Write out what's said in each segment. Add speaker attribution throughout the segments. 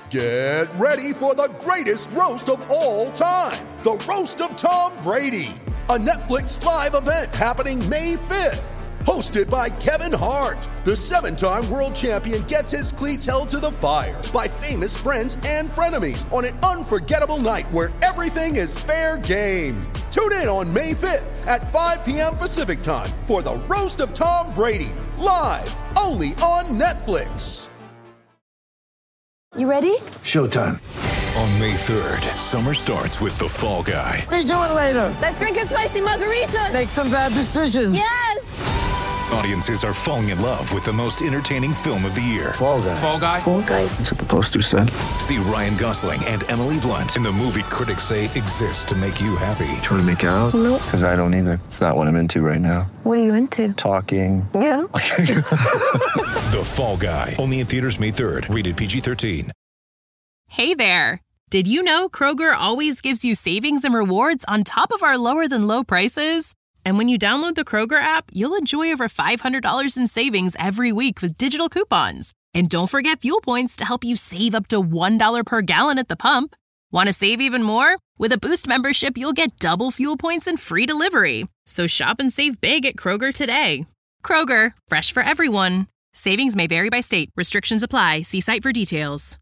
Speaker 1: Get ready for the greatest roast of all time, the Roast of Tom Brady, a Netflix live event happening May 5th. Hosted by Kevin Hart, the 7-time world champion gets his cleats held to the fire by famous friends and frenemies on an unforgettable night where everything is fair game. Tune in on May 5th at 5 p.m. Pacific time for the Roast of Tom Brady, live only on Netflix.
Speaker 2: You ready?
Speaker 3: Showtime.
Speaker 4: On May 3rd, summer starts with The Fall Guy.
Speaker 3: Let's do it later.
Speaker 2: Let's drink a spicy margarita.
Speaker 3: Make some bad decisions.
Speaker 2: Yes!
Speaker 4: Audiences are falling in love with the most entertaining film of the year.
Speaker 3: Fall Guy.
Speaker 4: Fall Guy?
Speaker 2: Fall guy.
Speaker 3: That's what the poster said.
Speaker 4: See Ryan Gosling and Emily Blunt in the movie critics say exists to make you happy.
Speaker 3: Trying to make it out?
Speaker 2: Nope.
Speaker 3: Because I don't either. It's not what I'm into right now.
Speaker 2: What are you into?
Speaker 3: Talking.
Speaker 2: Yeah.
Speaker 4: The Fall Guy. Only in theaters May 3rd. Rated PG-13.
Speaker 5: Hey there. Did you know Kroger always gives you savings and rewards on top of our lower than low prices? And when you download the Kroger app, you'll enjoy over $500 in savings every week with digital coupons. And don't forget fuel points to help you save up to $1 per gallon at the pump. Want to save even more? With a Boost membership, you'll get double fuel points and free delivery. So shop and save big at Kroger today. Kroger, fresh for everyone. Savings may vary by state. Restrictions apply. See site for details.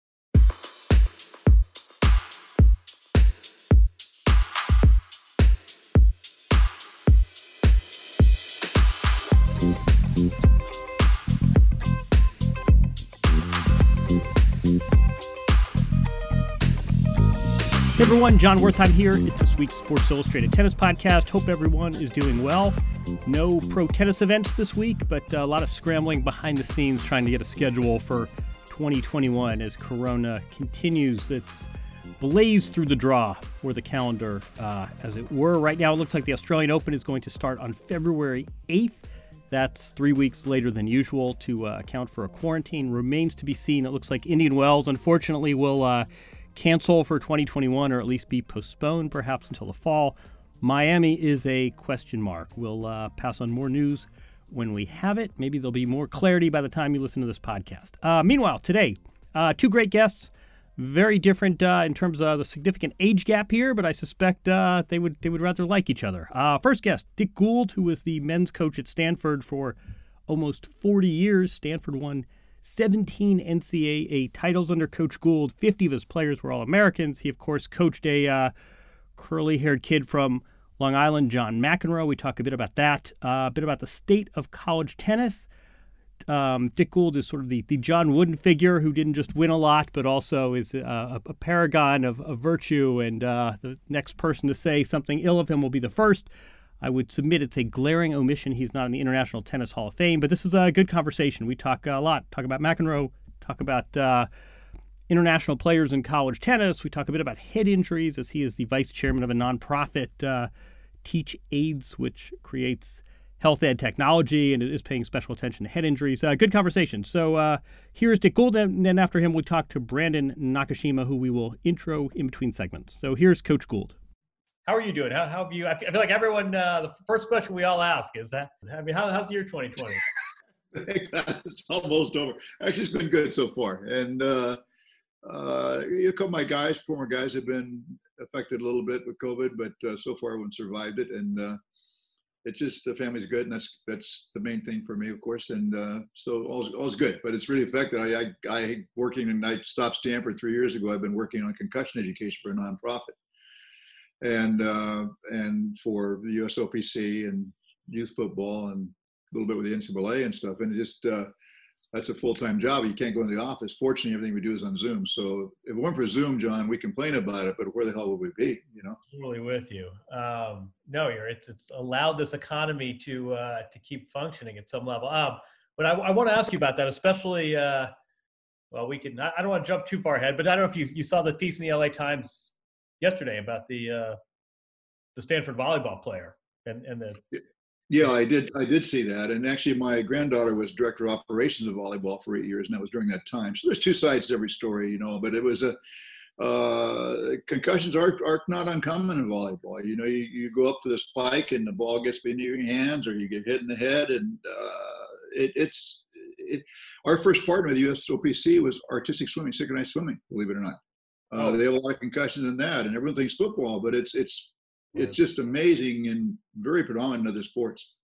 Speaker 6: Hey everyone, John Wertheim here. It's this week's Sports Illustrated Tennis Podcast. Hope everyone is doing well. No pro tennis events this week, but a lot of scrambling behind the scenes trying to get a schedule for 2021 as Corona continues its blaze through the draw for the calendar, as it were. Right now, it looks like the Australian Open is going to start on February 8th. That's 3 weeks later than usual to account for a quarantine. Remains to be seen. It looks like Indian Wells, unfortunately, will cancel for 2021 or at least be postponed perhaps until the fall. Miami is a question mark. We'll pass on more news when we have it. Maybe there'll be more clarity by the time you listen to this podcast. Meanwhile, today, two great guests, very different in terms of the significant age gap here, but I suspect they would rather like each other. First guest, Dick Gould, who was the men's coach at Stanford for almost 40 years. Stanford won 17 NCAA titles under Coach Gould. 50 of his players were All-Americans. He, of course, coached a curly-haired kid from Long Island, John McEnroe. We talk a bit about that, a bit about the state of college tennis. Dick Gould is sort of the John Wooden figure who didn't just win a lot, but also is a paragon of virtue, and the next person to say something ill of him will be the first. I would submit it's a glaring omission. He's not in the International Tennis Hall of Fame, but this is a good conversation. We talk a lot. Talk about McEnroe, talk about international players in college tennis. We talk a bit about head injuries, as he is the vice chairman of a nonprofit, Teach AIDS, which creates health ed technology and is paying special attention to head injuries. Good conversation. So here's Dick Gould, and then after him, we talk to Brandon Nakashima, who we will intro in between segments. So here's Coach Gould. How are you doing? How have you? I feel like everyone. The first question we all ask is that. I mean, how's your 2020?
Speaker 7: It's almost over. Actually, it's been good so far. And a couple of my guys, former guys, have been affected a little bit with COVID, but so far everyone survived it. And it's just the family's good, and that's the main thing for me, of course. And so all's good, but it's really affected. I working, and I stopped Stanford 3 years ago. I've been working on concussion education for a nonprofit. And for the USOPC and youth football and a little bit with the NCAA and stuff. And it just, that's a full-time job. You can't go into the office. Fortunately, everything we do is on Zoom. So if it weren't for Zoom, John, we complain about it, but where the hell would we be, you know?
Speaker 6: Totally with you. No, it's allowed this economy to keep functioning at some level. But I want to ask you about that, especially, well, I don't want to jump too far ahead, but I don't know if you saw the piece in the LA Times yesterday about the Stanford volleyball player and the.
Speaker 7: Yeah, I did see that. And actually my granddaughter was director of operations of volleyball for 8 years, and that was during that time. So there's two sides to every story, you know, but it was concussions are not uncommon in volleyball. You know, you go up to the spike and the ball gets into your hands, or you get hit in the head, and our first partner with the USOPC was artistic swimming, synchronized swimming, believe it or not. They have a lot of concussions in that, and everyone thinks football, but it's just amazing and very predominant in other sports.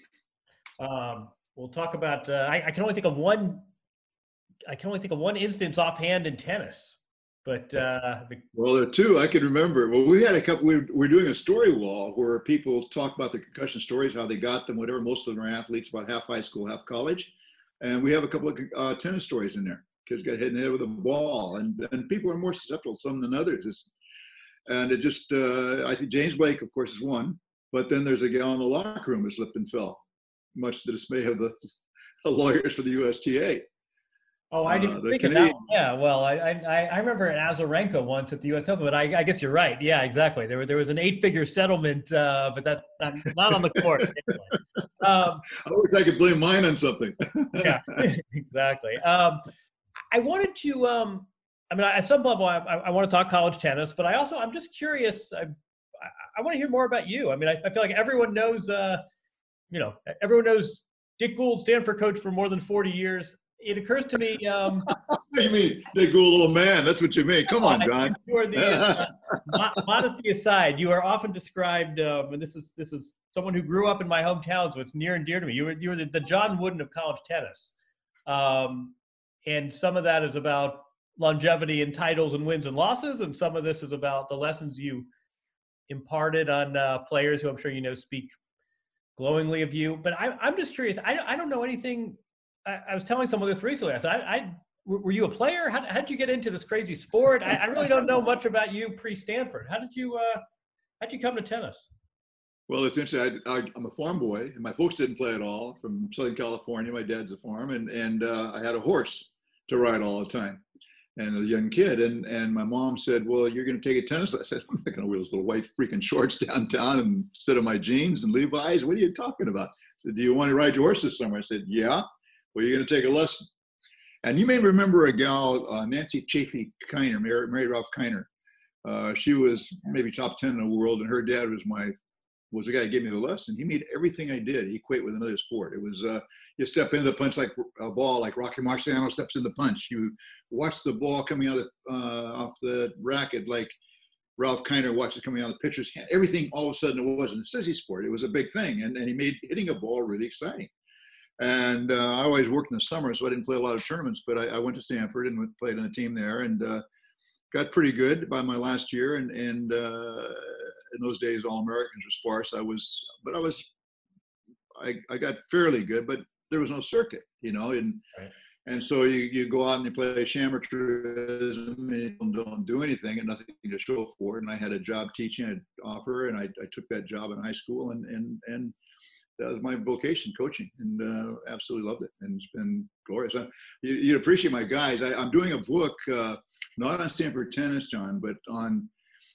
Speaker 6: We'll talk about. I can only think of one. I can only think of one instance offhand in tennis, but
Speaker 7: well, there are two I can remember. Well, we had a couple. We're doing a story wall where people talk about the concussion stories, how they got them, whatever. Most of them are athletes, about half high school, half college, and we have a couple of tennis stories in there. Kids got hit in the head with a ball, and people are more susceptible some than others. I think James Blake, of course, is one, but then there's a gal in the locker room who slipped and fell, much to the dismay of the lawyers for the USTA.
Speaker 6: Oh, I didn't think of that one. Yeah, well, I remember an Azarenka once at the U.S. Open, but I guess you're right. Yeah, exactly. There was an 8-figure settlement, but that's not on the court. Anyway.
Speaker 7: I wish I could blame mine on something.
Speaker 6: Yeah, exactly. I wanted to, I mean, at some level, I want to talk college tennis, but I'm just curious. I want to hear more about you. I mean, I feel like everyone knows, everyone knows Dick Gould, Stanford coach for more than 40 years. It occurs to me.
Speaker 7: What do you mean, Dick Gould, old man? That's what you mean. Come on, John.
Speaker 6: You are modesty aside, you are often described, and this is someone who grew up in my hometown, so it's near and dear to me. You were the John Wooden of college tennis. And some of that is about longevity and titles and wins and losses, and some of this is about the lessons you imparted on players who I'm sure you know speak glowingly of you. But I'm just curious. I don't know anything. I was telling someone this recently. I said, were you a player? How did you get into this crazy sport? I really don't know much about you pre-Stanford. How'd you come to tennis?
Speaker 7: Well, it's interesting. I'm a farm boy, and my folks didn't play at all. From Southern California, my dad's a farm, and I had a horse to ride all the time, and a young kid. And my mom said, "Well, you're going to take a tennis lesson." I said, "I'm not going to wear those little white freaking shorts downtown and instead of my jeans and Levi's. What are you talking about?" I said, "Do you want to ride your horse this summer?" I said, "Yeah." "Well, you're going to take a lesson." And you may remember a gal, Nancy Chafee Kiner, married Ralph Kiner. She was maybe top 10 in the world, and her dad was the guy who gave me the lesson. He made everything I did equate with another sport. It was you step into the punch like a ball, like Rocky Marciano steps in the punch. You watch the ball coming out off the racket like Ralph Kiner watched it coming out of the pitcher's hand. Everything all of a sudden it wasn't a sissy sport. It was a big thing, and he made hitting a ball really exciting. And I always worked in the summer, so I didn't play a lot of tournaments, but I went to Stanford and played on the team there, and got pretty good by my last year. And in those days, All-Americans were sparse. I got fairly good, but there was no circuit, and so you go out and you play shamateurism and you don't do anything and nothing to show for it. And I had a job teaching, I'd offer, and I took that job in high school, and that was my vocation, coaching, and absolutely loved it. And it's been glorious. You'd appreciate my guys. I'm doing a book, not on Stanford tennis, John, but on,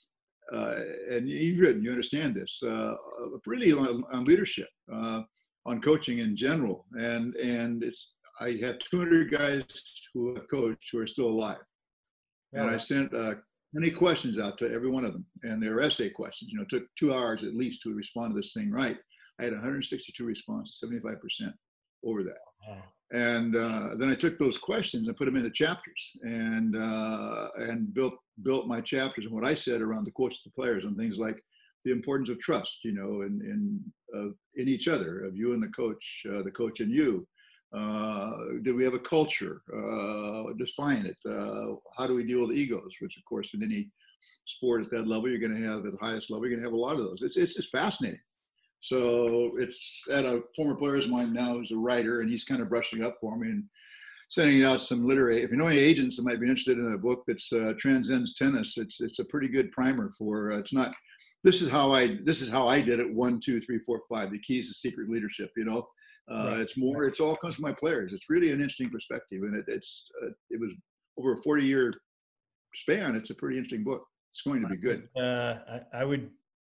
Speaker 7: and you've written, you understand this, really on leadership, on coaching in general. And I have 200 guys who have coached who are still alive. And I sent 20 questions out to every one of them. And they were essay questions. It took 2 hours at least to respond to this thing right. I had 162 responses, 75% over that. Wow. And then I took those questions and put them into chapters, and built my chapters and what I said around the quotes to the players on things like the importance of trust, in each other, of you and the coach and you. Did we have a culture? Define it. How do we deal with egos? Which, of course, in any sport at that level, you're going to have at the highest level. You're going to have a lot of those. It's just fascinating. So it's at a former player of mine now who's a writer, and he's kind of brushing it up for me and sending out some literary. If you know any agents that might be interested in a book that's transcends tennis, it's a pretty good primer for. It's not. This is how I did it. 1, 2, 3, 4, 5. The keys to secret leadership. Right. It's more. It's all comes from my players. It's really an interesting perspective, and it was over a 40-year span. It's a pretty interesting book. It's going to be good.
Speaker 6: I would.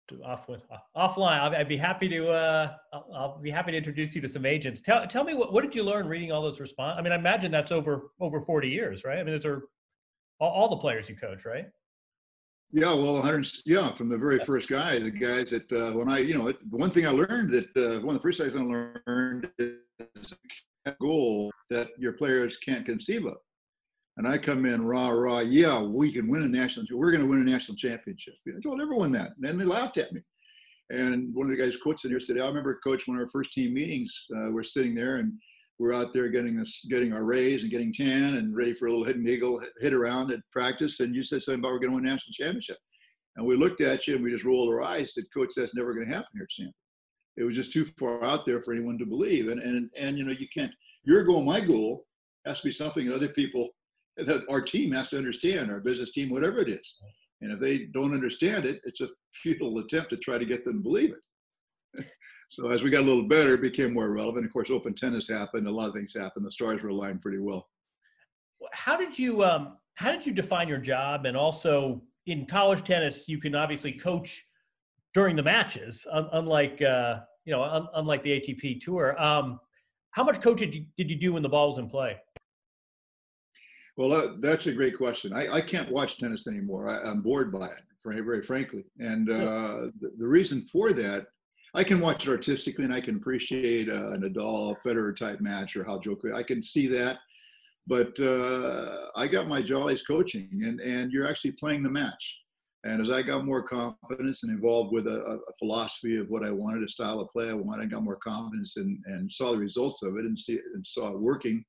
Speaker 6: Offline, I'd be happy to. I'll be happy to introduce you to some agents. Tell me what did you learn reading all those responses? I mean, I imagine that's over 40 years, right? I mean, those are all the players you coach, right?
Speaker 7: Yeah, well, from the very first guy, the guys that one thing I learned that one of the first things I learned is goal that your players can't conceive of. And I come in rah, yeah, we can win a national, we're going to win a national championship. I told everyone that. And then they laughed at me. And one of the guys quotes in here said, I remember, Coach, one of our first team meetings, we're sitting there and we're out there getting our raise and getting tan and ready for a little hit and giggle, hit around at practice. And you said something about we're going to win a national championship. And we looked at you and we just rolled our eyes, said, Coach, that's never going to happen here at Stanford. It was just too far out there for anyone to believe. And you know, you can't, your goal, my goal has to be something that other people, that our team has to understand, our business team, whatever it is. And if they don't understand it, it's a futile attempt to try to get them to believe it. So as we got a little better, it became more relevant. Of course, open tennis happened. A lot of things happened. The stars were aligned pretty well.
Speaker 6: How did you define your job? And also in college tennis, you can obviously coach during the matches, unlike the ATP tour. How much coaching did you do when the ball was in play?
Speaker 7: Well, that's a great question. I can't watch tennis anymore. I'm bored by it, very frankly. And the reason for that, I can watch it artistically and I can appreciate a Nadal, Federer type match or how Djokovic, I can see that. But I got my jollies coaching and you're actually playing the match. And as I got more confidence and involved with a philosophy of what I wanted, a style of play I wanted, I got more confidence and saw the results of it and saw it working.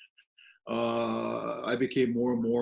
Speaker 7: I became more and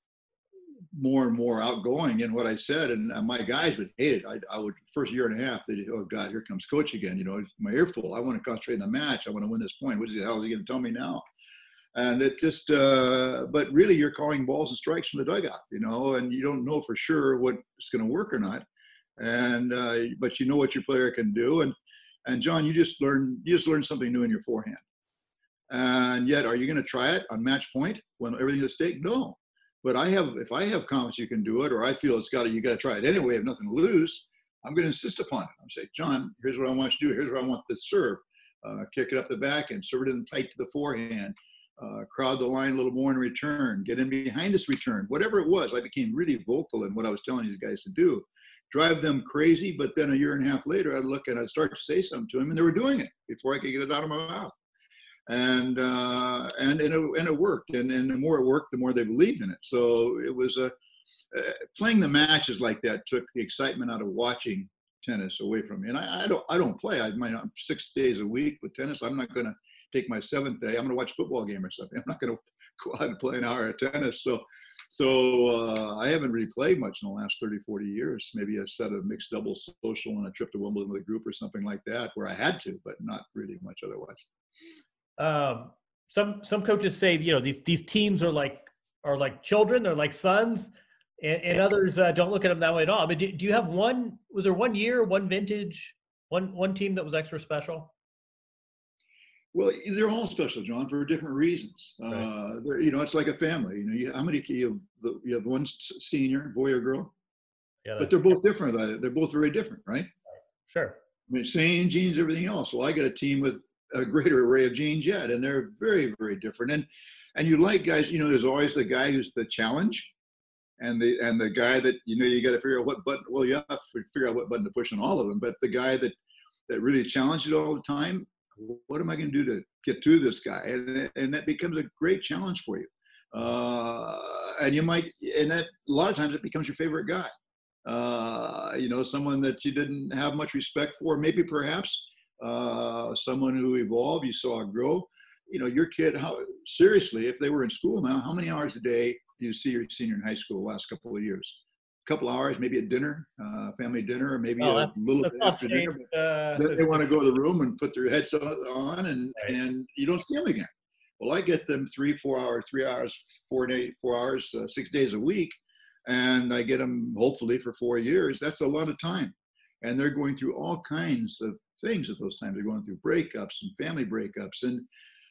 Speaker 7: more outgoing in what I said, and my guys would hate it. I would, first year and a half, they'd, oh God, here comes Coach again. You know, my earful. I want to concentrate on the match. I want to win this point. What the hell is he going to tell me now? And it just, but really, you're calling balls and strikes from the dugout, you know, and you don't know for sure what it's going to work or not. And but you know what your player can do. And John, you just learned something new in your forehand. And yet, are you going to try it on match point when everything's at stake? No. But if I have confidence you can do it, or I feel you got to try it anyway, I have nothing to lose, I'm going to insist upon it. I'm saying, John, here's what I want you to do. Here's what I want to serve. Kick it up the backhand, serve it in tight to the forehand, crowd the line a little more in return, get in behind this return. Whatever it was, I became really vocal in what I was telling these guys to do. Drive them crazy, but then a year and a half later, I'd look and I'd start to say something to them, and they were doing it before I could get it out of my mouth. And it worked, and the more it worked, the more they believed in it. So it was playing the matches like that took the excitement out of watching tennis away from me. And I don't play. I'm 6 days a week with tennis. I'm not going to take my seventh day. I'm going to watch a football game or something. I'm not going to go out and play an hour of tennis. So I haven't really played much in the last 30, 40 years. Maybe a set of mixed doubles social and a trip to Wimbledon with a group or something like that, where I had to, but not really much otherwise.
Speaker 6: Some coaches say, you know, these teams are like children, they're like sons, and others don't look at them that way at all. I mean, do you have was there 1 year, one vintage, one team that was extra special?
Speaker 7: Well, they're all special, John, for different reasons. Right. You know, it's like a family. You know, how many you have one senior, boy or girl? Yeah, but they're both different. They're both very different, right?
Speaker 6: Sure.
Speaker 7: I mean, same genes, everything else. Well, I got a team with a greater array of genes yet, and they're very, very different. And you like guys, you know, there's always the guy who's the challenge, and the guy that, you know, you got to figure out what button. Well, you have to figure out what button to push on all of them. But the guy that really challenges all the time, what am I going to do to get through this guy? And that becomes a great challenge for you. And that a lot of times it becomes your favorite guy. You know, someone that you didn't have much respect for, maybe perhaps. Someone who evolved, you saw grow. You know, your kid, seriously, if they were in school now, how many hours a day do you see your senior in high school the last couple of years? A couple hours, maybe at dinner, family dinner, or maybe a little bit after dinner. Then they want to go to the room and put their headset on, and you don't see them again. Well, I get them 4 hours, 6 days a week, and I get them hopefully for 4 years. That's a lot of time. And they're going through all kinds of things at those times. They're going through breakups and family breakups and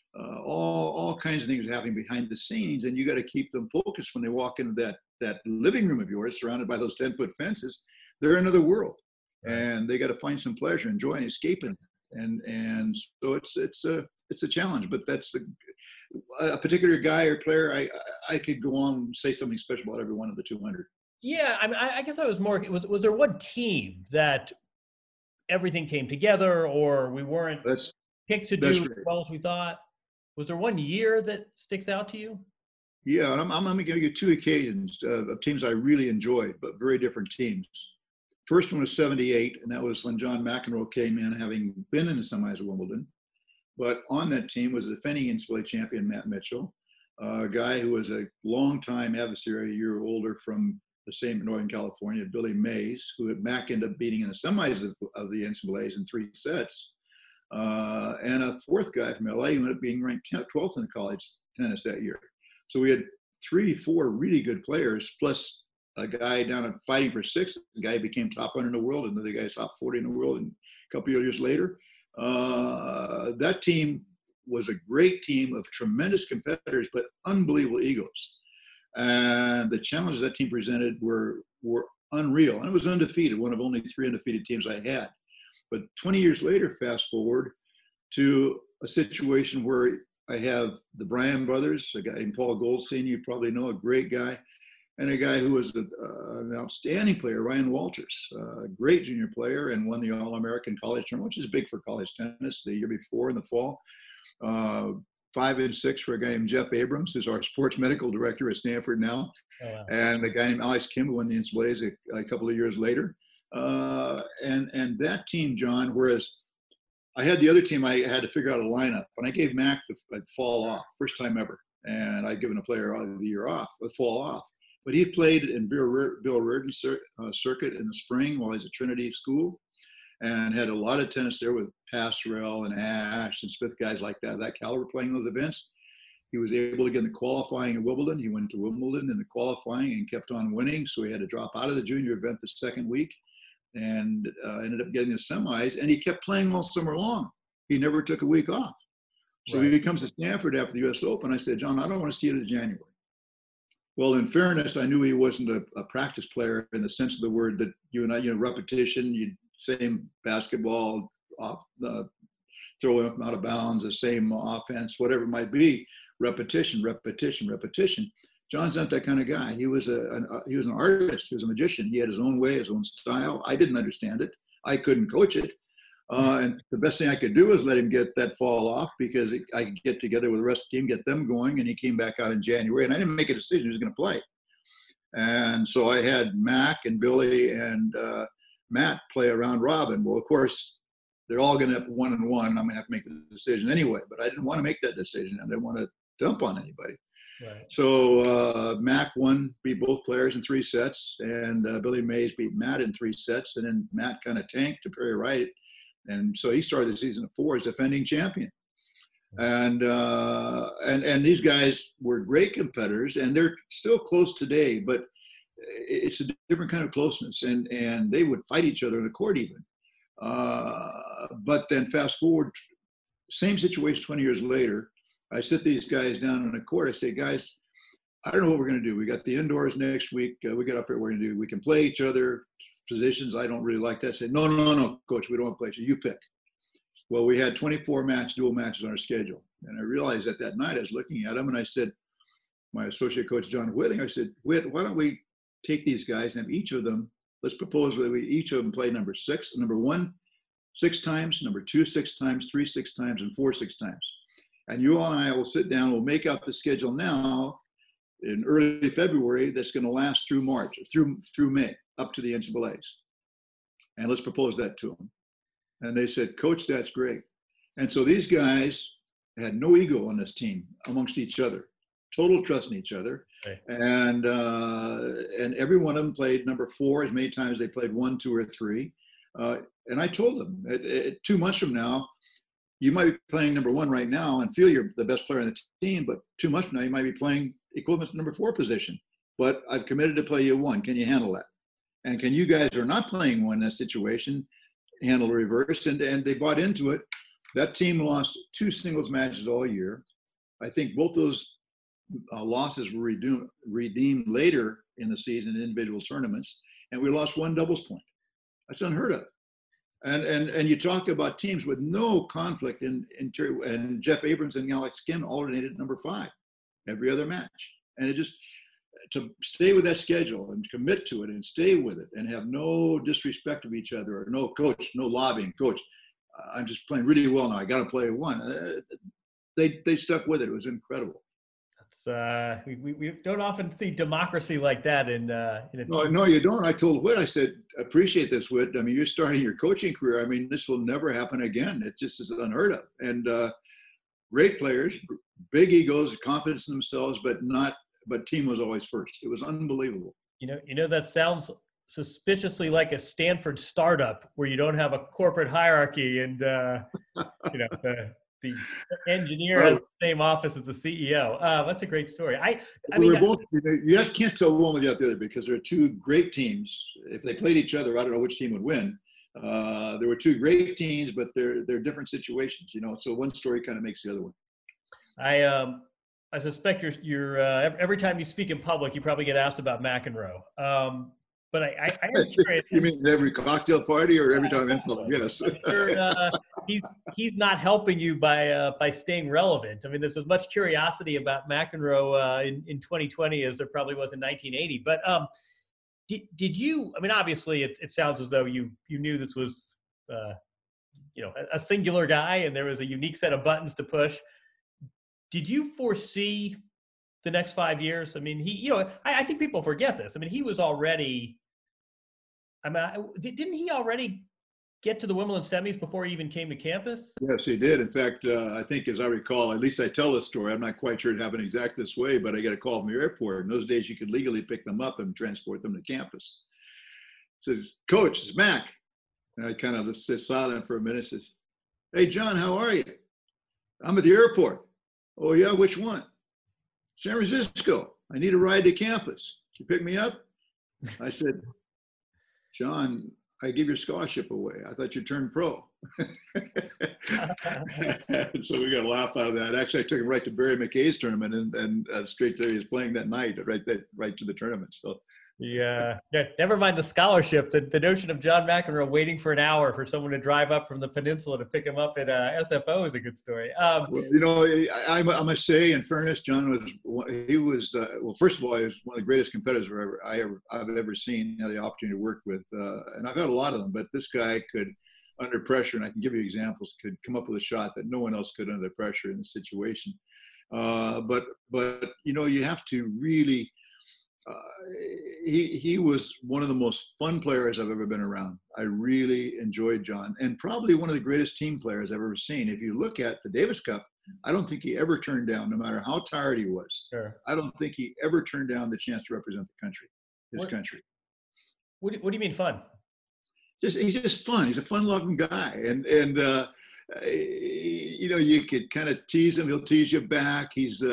Speaker 7: all kinds of things happening behind the scenes. And you got to keep them focused when they walk into that living room of yours, surrounded by those 10-foot fences. They're in another world, and they got to find some pleasure and joy and escape in it. And so it's a challenge. But that's a particular guy or player. I could go on and say something special about every one of the 200.
Speaker 6: Yeah, I mean, I guess I was more. Was there one team that everything came together, or we weren't picked to do as well as we thought?
Speaker 8: Was there one year that sticks out to you?
Speaker 7: Yeah, I'm going to give you two occasions of teams I really enjoyed, but very different teams. First one was 78, and that was when John McEnroe came in, having been in the semis of Wimbledon. But on that team was a defending NCAA champion, Matt Mitchell, a guy who was a longtime adversary, a year older from the same Northern California, Billy Mays, who Mac ended up beating in the semis of the NCAAs in 3 sets. And a fourth guy from LA who ended up being ranked 12th in college tennis that year. So we had 3-4 really good players, plus a guy down at fighting for 6th, a guy who became top 100 in the world, and another guy top 40 in the world, and a couple of years later. That team was a great team of tremendous competitors, but unbelievable egos. And the challenges that team presented were unreal. And it was undefeated, one of only 3 undefeated teams I had. But 20 years later, fast forward to a situation where I have the Bryan brothers, a guy named Paul Goldstein, you probably know, a great guy, and a guy who was an outstanding player, Ryan Walters, a great junior player, and won the All-American College Tournament, which is big for college tennis, the year before in the fall. 5 and 6 for a guy named Jeff Abrams, who's our sports medical director at Stanford now,
Speaker 8: Oh, wow.
Speaker 7: and a guy named Alex Kim, who won the NCAAs a couple of years later. And that team, John, whereas I had the other team, I had to figure out a lineup, and I gave Mac the fall off, first time ever, and I'd given a player of the year off, a fall off. But he played in Bill Reardon's circuit in the spring while he was at Trinity School, and had a lot of tennis there with Passerell and Ash and Smith, guys like that caliber playing those events. He was able to get in the qualifying at Wimbledon. He went to Wimbledon in the qualifying and kept on winning, so he had to drop out of the junior event the second week, and ended up getting the semis, and he kept playing all summer long. He never took a week off. So
Speaker 8: Right.
Speaker 7: he comes to Stanford after the US Open. I said, John, I don't want to see you in January. Well, in fairness, I knew he wasn't a practice player in the sense of the word that you and I, repetition, same basketball, throw him out of bounds, the same offense, whatever it might be, repetition. John's not that kind of guy. He was an artist. He was a magician. He had his own way, his own style. I didn't understand it. I couldn't coach it. And the best thing I could do was let him get that fall off, because I could get together with the rest of the team, get them going. And he came back out in January, and I didn't make a decision. He was going to play. And so I had Mac and Billy and Matt play a round robin. Well, of course, they're all going to have 1-1. I'm going to have to make the decision anyway, but I didn't want to make that decision. I didn't want to dump on anybody.
Speaker 8: Right.
Speaker 7: So Mac beat both players in 3 sets, and Billy Mays beat Matt in 3 sets, and then Matt kind of tanked to Perry Wright. And so he started the season at 4 as defending champion. And these guys were great competitors, and they're still close today, but it's a different kind of closeness, and they would fight each other in the court even. But then fast forward, same situation 20 years later, I sit these guys down on the court. I say, guys, I don't know what we're going to do. We got the indoors next week. We got up here. We're going to do. We can play each other positions. I don't really like that. I say, no, coach. We don't want to play. So you pick. Well, we had 24 dual matches on our schedule, and I realized that night I was looking at them, and I said, my associate coach John Whitting, I said, Whit, why don't we take these guys and each of them, let's propose whether we each of them play number 1 6 times, number 2 6 times, 3 6 times, and 4 6 times. And you and I will sit down, we'll make out the schedule now in early February that's going to last through March, through May, up to the NCAAs. And let's propose that to them. And they said, Coach, that's great. And so these guys had no ego on this team amongst each other, total trust in each other.
Speaker 8: Right.
Speaker 7: And every one of them played number 4 as many times as they played 1, 2, or 3. And I told them, 2 months from now, you might be playing number 1 right now and feel you're the best player on the team, but 2 months from now, you might be playing equivalent to number 4 position. But I've committed to play you 1. Can you handle that? And can you guys who are not playing 1 in that situation handle the reverse? And they bought into it. That team lost 2 singles matches all year. I think both those losses were redeemed later in the season in individual tournaments. And we lost 1 doubles point. That's unheard of. And you talk about teams with no conflict and Jeff Abrams and Alex Kim alternated number 5 every other match. And it just, to stay with that schedule and commit to it and stay with it and have no disrespect of each other or no coach, no lobbying, coach, I'm just playing really well now. I got to play 1. they stuck with it. It was incredible.
Speaker 8: That's we don't often see democracy like that in a
Speaker 7: No, you don't. I told Whit, I said, appreciate this, Whit. I mean, you're starting your coaching career. I mean, this will never happen again. It just is unheard of. And great players, big egos, confidence in themselves, but team was always first. It was unbelievable.
Speaker 8: You know that sounds suspiciously like a Stanford startup where you don't have a corporate hierarchy and the engineer has the same office as the CEO. That's a great story. I mean,
Speaker 7: both, you can't tell one without the other because there are two great teams. If they played each other, I don't know which team would win. There were two great teams, but they're different situations, So one story kind of makes the other one.
Speaker 8: I suspect you're every time you speak in public, you probably get asked about McEnroe. But I am curious.
Speaker 7: You mean every cocktail party or every time in public? Yes.
Speaker 8: He's not helping you by staying relevant. I mean, there's as much curiosity about McEnroe in 2020 as there probably was in 1980. But did you? I mean, obviously, it sounds as though you knew this was a singular guy and there was a unique set of buttons to push. Did you foresee the next 5 years? I mean, I think people forget this. I mean, he was already. I mean, didn't he already get to the Wimbledon semis before he even came to campus?
Speaker 7: Yes, he did. In fact, I think, as I recall, at least I tell this story. I'm not quite sure it happened exactly this way, but I got a call from the airport. In those days, you could legally pick them up and transport them to campus. Says, "Coach, it's Mac." And I kind of just sit silent for a minute. Says, "Hey, John, how are you?" "I'm at the airport." "Oh, yeah, which one?" "San Francisco. I need a ride to campus. Can you pick me up?" I said, "John, I give your scholarship away. I thought you turned pro." So we got a laugh out of that. Actually, I took him right to Barry McKay's tournament and straight to he was playing that night, right to the tournament. So.
Speaker 8: Yeah. Never mind the scholarship. The notion of John McEnroe waiting for an hour for someone to drive up from the peninsula to pick him up at SFO is a good story.
Speaker 7: Well, I must say, in fairness, John was first of all, he was one of the greatest competitors I've ever seen. Had the opportunity to work with, and I've had a lot of them. But this guy could, under pressure, and I can give you examples, could come up with a shot that no one else could under pressure in the situation. But you have to really. He was one of the most fun players I've ever been around. I really enjoyed John, and probably one of the greatest team players I've ever seen. If you look at the Davis Cup, I don't think he ever turned down, no matter how tired he was.
Speaker 8: Sure.
Speaker 7: I don't think he ever turned down the chance to represent the country, his country.
Speaker 8: What do you mean fun?
Speaker 7: He's just fun. He's a fun-loving guy, and you could kind of tease him. He'll tease you back. He's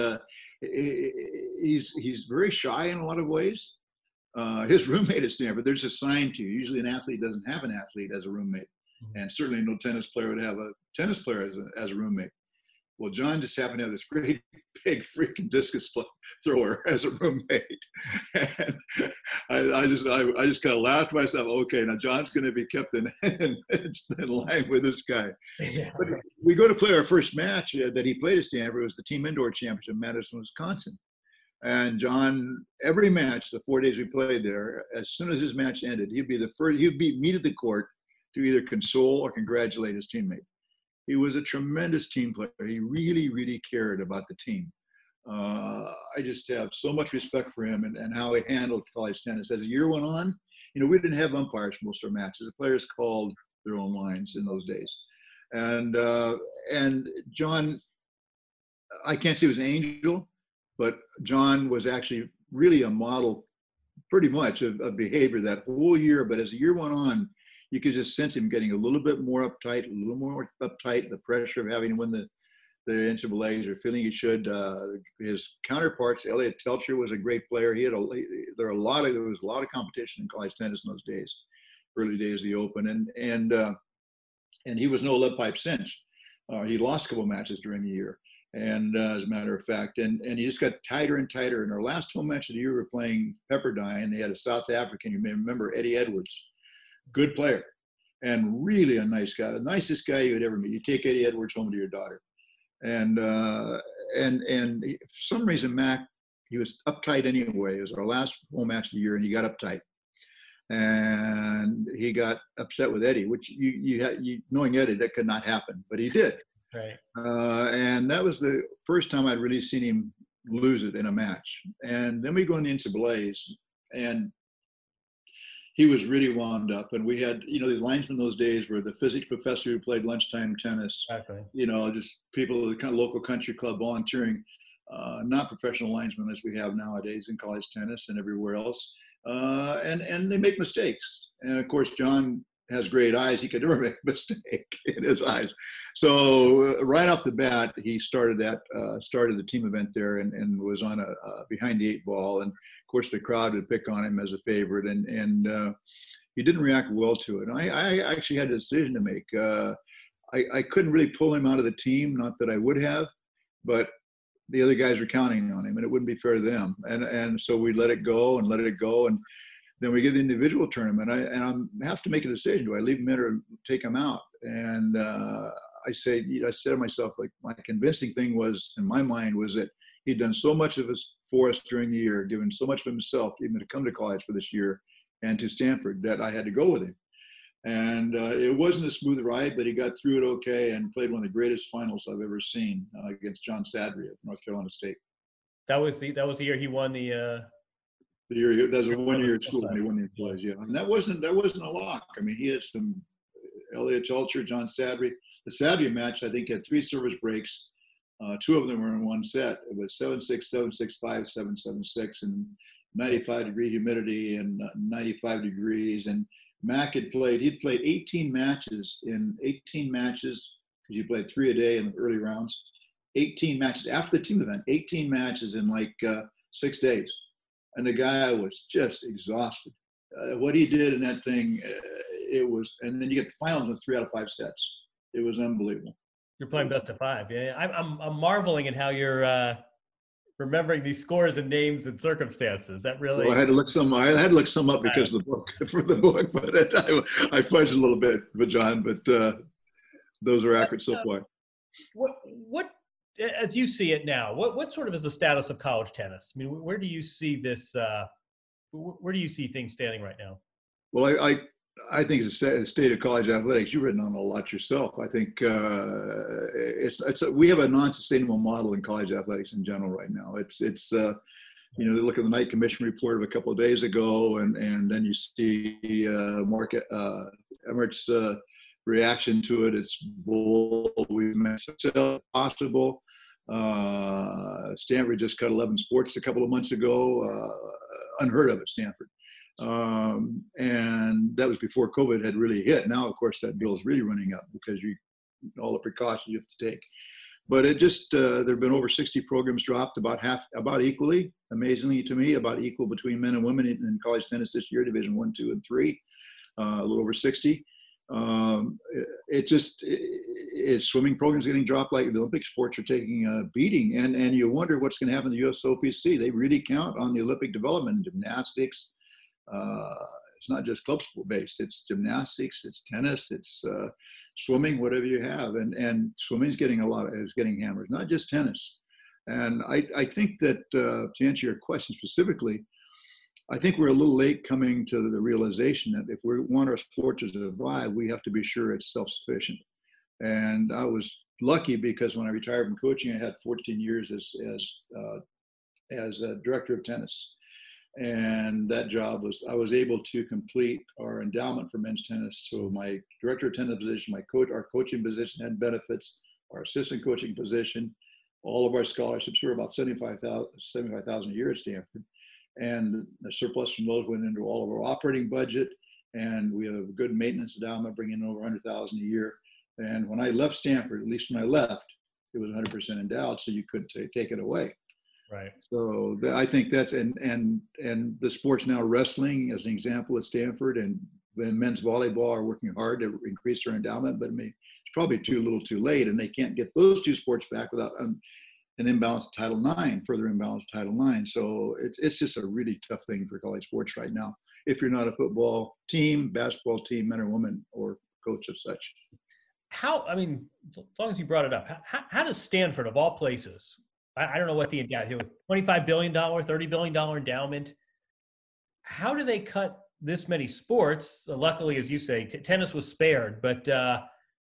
Speaker 7: very shy in a lot of ways. His roommate at Stanford, there's a sign to you. Usually an athlete doesn't have an athlete as a roommate. And certainly no tennis player would have a tennis player as a roommate. Well, John just happened to have this great big freaking discus thrower as a roommate. And I just kind of laughed to myself, okay, now John's going to be kept in line with this guy.
Speaker 8: Yeah.
Speaker 7: But we go to play our first match that he played at Stanford. It was the team indoor championship in Madison, Wisconsin. And John, every match, the 4 days we played there, as soon as his match ended, he'd meet me at the court to either console or congratulate his teammate. He was a tremendous team player. He really, really cared about the team. I just have so much respect for him and how he handled college tennis. As the year went on, we didn't have umpires for most of our matches. The players called their own lines in those days. And John, I can't say he was an angel, but John was actually really a model pretty much of behavior that whole year. But as the year went on, you could just sense him getting a little bit more uptight, the pressure of having to win the NCAAs or feeling he should. His counterparts, Elliot Telcher was a great player. There was a lot of competition in college tennis in those days, early days of the Open. And he was no lead pipe cinch. He lost a couple of matches during the year. And as a matter of fact, and he just got tighter and tighter. In our last home match of the year, we were playing Pepperdine, and they had a South African, you may remember, Eddie Edwards. Good player and really a nice guy, the nicest guy you would ever meet. You take Eddie Edwards home to your daughter. And for some reason, Mac, he was uptight anyway. It was our last home match of the year, and he got uptight. And he got upset with Eddie, which you knowing Eddie, that could not happen, but he did.
Speaker 8: Right.
Speaker 7: And that was the first time I'd really seen him lose it in a match. And then we go in the NCAAs, and he was really wound up. And we had, the linesmen those days were the physics professor who played lunchtime tennis,
Speaker 8: Exactly.
Speaker 7: Just people, the kind of local country club volunteering, not professional linesmen as we have nowadays in college tennis and everywhere else. And they make mistakes. And of course, John has great eyes. He could never make a mistake in his eyes. So right off the bat, he started the team event there and was on a behind the eight ball. And of course, the crowd would pick on him as a favorite, and he didn't react well to it. And I actually had a decision to make. I couldn't really pull him out of the team, not that I would have, but the other guys were counting on him, and it wouldn't be fair to them. And so we let it go. And then we get the individual tournament, and I have to make a decision. Do I leave him in or take him out? And I said to myself, like, my convincing thing was, in my mind, was that he'd done so much of us for us during the year, given so much of himself, even to come to college for this year and to Stanford, that I had to go with him. And it wasn't a smooth ride, but he got through it okay and played one of the greatest finals I've ever seen against John Sadri at North Carolina State.
Speaker 8: That was the year he won the.
Speaker 7: The year that was a 1 year at school when he won the NCAAs, yeah. And that wasn't a lock. I mean, he had some Elliot Tulcher, John Sadri. The Sadri match, I think, had 3 service breaks. 2 of them were in one set. It was 7-6, 7-6, 5, 7-7-6, and 95-degree humidity and 95 degrees. And Mac he'd played 18 matches, because he played 3 a day in the early rounds. 18 matches after the team event, 18 matches in like 6 days. And the guy was just exhausted. What he did in that thing, and then you get the finals in 3 out of 5 sets. It was unbelievable.
Speaker 8: You're playing best of 5. Yeah, I'm marveling at how you're remembering these scores and names and circumstances. That really. Well,
Speaker 7: I had to look some up because of the book, but I fudged a little bit with John, but those are accurate so far.
Speaker 8: What, as you see it now, what sort of is the status of college tennis? I mean, where do you see this? Where do you see things standing right now?
Speaker 7: Well, I think it's the state of college athletics. You've written on a lot yourself. I think we have a non-sustainable model in college athletics in general right now. It's look at the Knight Commission report of a couple of days ago, and then you see Mark Emmert's reaction to it. It's bull. We made it possible. Stanford just cut 11 sports a couple of months ago. Unheard of at Stanford. And that was before COVID had really hit. Now, of course, that bill is really running up because all the precautions you have to take. But it just, there have been over 60 programs dropped, about equally, amazingly to me, about equal between men and women in college tennis this year, Division 1, 2, and 3, a little over 60. Swimming programs getting dropped, like the Olympic sports are taking a beating, and you wonder what's going to happen to the USOPC. They really count on the Olympic development in gymnastics. It's not just club sport based. It's gymnastics, it's tennis, it's swimming, whatever you have, and swimming is getting hammered, not just tennis. And I think that to answer your question specifically, I think we're a little late coming to the realization that if we want our sport to survive, we have to be sure it's self-sufficient. And I was lucky because when I retired from coaching, I had 14 years as a director of tennis. And that job I was able to complete our endowment for men's tennis. So my director of tennis position, our coaching position had benefits, our assistant coaching position, all of our scholarships were about $75,000 a year at Stanford. And the surplus from those went into all of our operating budget. And we have a good maintenance endowment bringing in over $100,000 a year. And when I left Stanford, at least when I left, it was 100% endowed, so you couldn't take it away.
Speaker 8: Right.
Speaker 7: So I think that's, and the sports now, wrestling as an example at Stanford, and men's volleyball are working hard to increase their endowment, but it's probably too little too late, and they can't get those two sports back without an imbalanced Title IX, further imbalanced Title IX. So it's just a really tough thing for college sports right now, if you're not a football team, basketball team, men or women, or coach as such.
Speaker 8: As long as you brought it up, how does Stanford, of all places, I don't know what the endowment, $25 billion, $30 billion endowment. How do they cut this many sports? Luckily, as you say, tennis was spared, but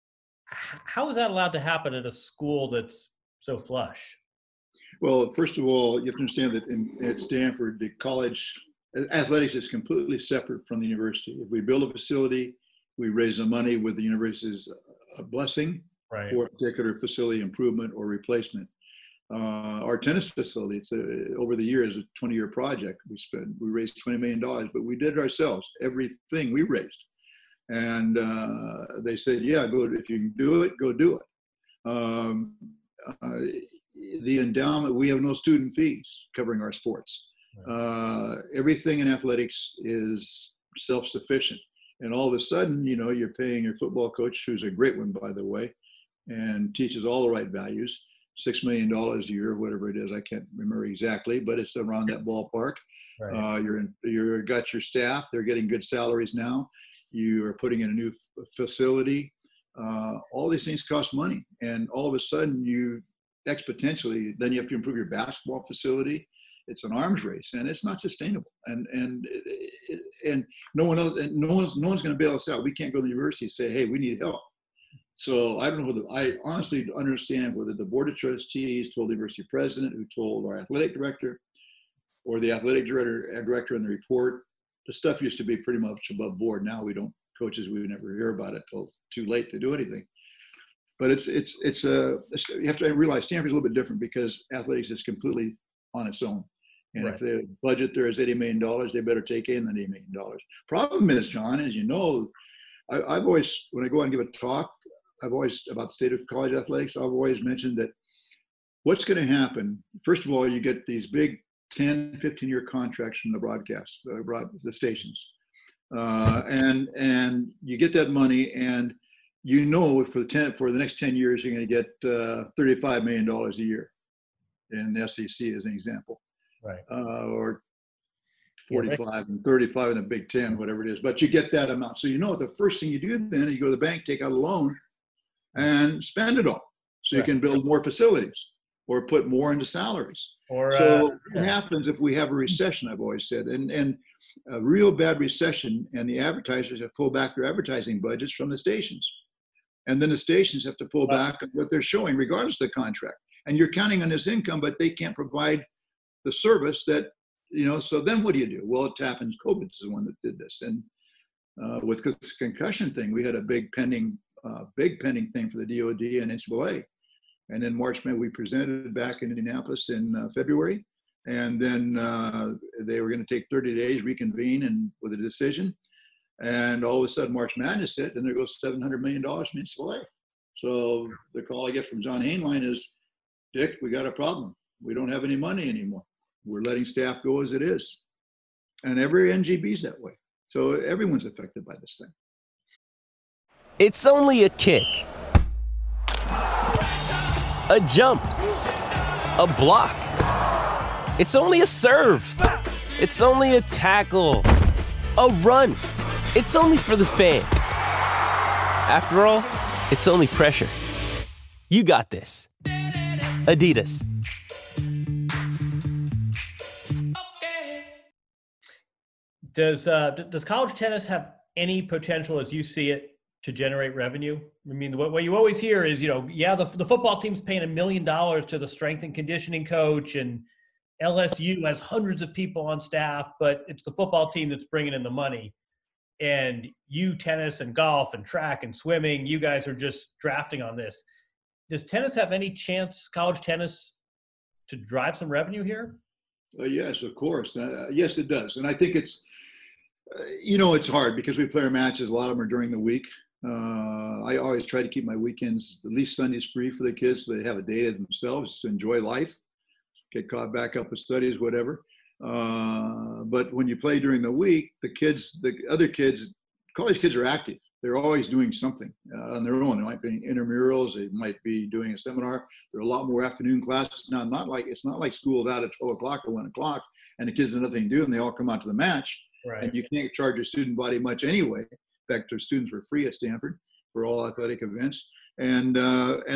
Speaker 8: How is that allowed to happen at a school that's so flush?
Speaker 7: Well, first of all, you have to understand that at Stanford, the college athletics is completely separate from the university. If we build a facility, we raise the money with the university's blessing for a particular facility improvement or replacement. Our tennis facility, it's over the years, a 20-year project. We raised $20 million, but we did it ourselves. Everything we raised. And they said, yeah, go, if you can do it, go do it. The endowment, we have no student fees covering our sports. Everything in athletics is self-sufficient. And all of a sudden, you know, you're paying your football coach, who's a great one, by the way, and teaches all the right values, $6 million a year, whatever it is. I can't remember exactly, but it's around that ballpark. Right. You're got your staff. They're getting good salaries now. You are putting in a new facility. All these things cost money. And all of a sudden, you exponentially, then you have to improve your basketball facility. It's an arms race, and it's not sustainable. And no one's going to bail us out. We can't go to the university and say, hey, we need help. So I don't know I honestly understand whether the board of trustees told the university president, who told our athletic director, or the athletic director in the report. The stuff used to be pretty much above board. Now we don't, coaches, we never hear about it till it's too late to do anything. But you have to realize Stanford's a little bit different because athletics is completely on its own. And if the budget there is $80 million, they better take in that $80 million. Problem is, John, as you know, I've always, when I go out and give a talk, about the state of college athletics, I've always mentioned that what's going to happen, first of all, you get these big 10, 15-year contracts from the broadcast, the stations. And you get that money, and you know for the next 10 years, you're going to get $35 million a year in the SEC as an example. Right. Or 45 and 35 in the Big Ten, whatever it is. But you get that amount. So you know the first thing you do then, you go to the bank, take out a loan, and spend it all. So you can build more facilities or put more into salaries. So what happens if we have a recession, I've always said, and a real bad recession, and the advertisers have pulled back their advertising budgets from the stations. And then the stations have to pull back on what they're showing, regardless of the contract. And you're counting on this income, but they can't provide the service that, you know, so then what do you do? Well, it happens. COVID is the one that did this. And with the concussion thing, we had a big pending thing for the DOD and NCAA. And then March, we presented back in Indianapolis in February. And then they were going to take 30 days, reconvene, and with a decision. And all of a sudden, March Madness hit, and there goes $700 million from NCAA. So the call I get from John Hainline is, Dick, we got a problem. We don't have any money anymore. We're letting staff go as it is. And every NGB's that way. So everyone's affected by this thing.
Speaker 9: It's only a kick, a jump, a block. It's only a serve. It's only a tackle, a run. It's only for the fans. After all, it's only pressure. You got this. Adidas.
Speaker 8: Does college tennis have any potential, as you see it, to generate revenue? I mean, what you always hear is, you know, the football team's paying $1 million to the strength and conditioning coach, and LSU has hundreds of people on staff, but it's the football team that's bringing in the money. And you, tennis and golf and track and swimming, you guys are just drafting on this. Does tennis have any chance, college tennis, to drive some revenue here?
Speaker 7: Yes, of course. Yes, it does. And I think it's, it's hard because we play our matches. A lot of them are during the week. I always try to keep my weekends, at least Sundays, free for the kids so they have a day to themselves to enjoy life, get caught back up with studies, whatever. But when you play during the week, the other kids, college kids are active. They're always doing something on their own. They might be intramurals. They might be doing a seminar. There are a lot more afternoon classes now. It's not like school's out at 12 o'clock or 1 o'clock, and the kids have nothing to do, and they all come out to the match. Right. And you can't charge your student body much anyway. In fact, their students were free at Stanford for all athletic events. And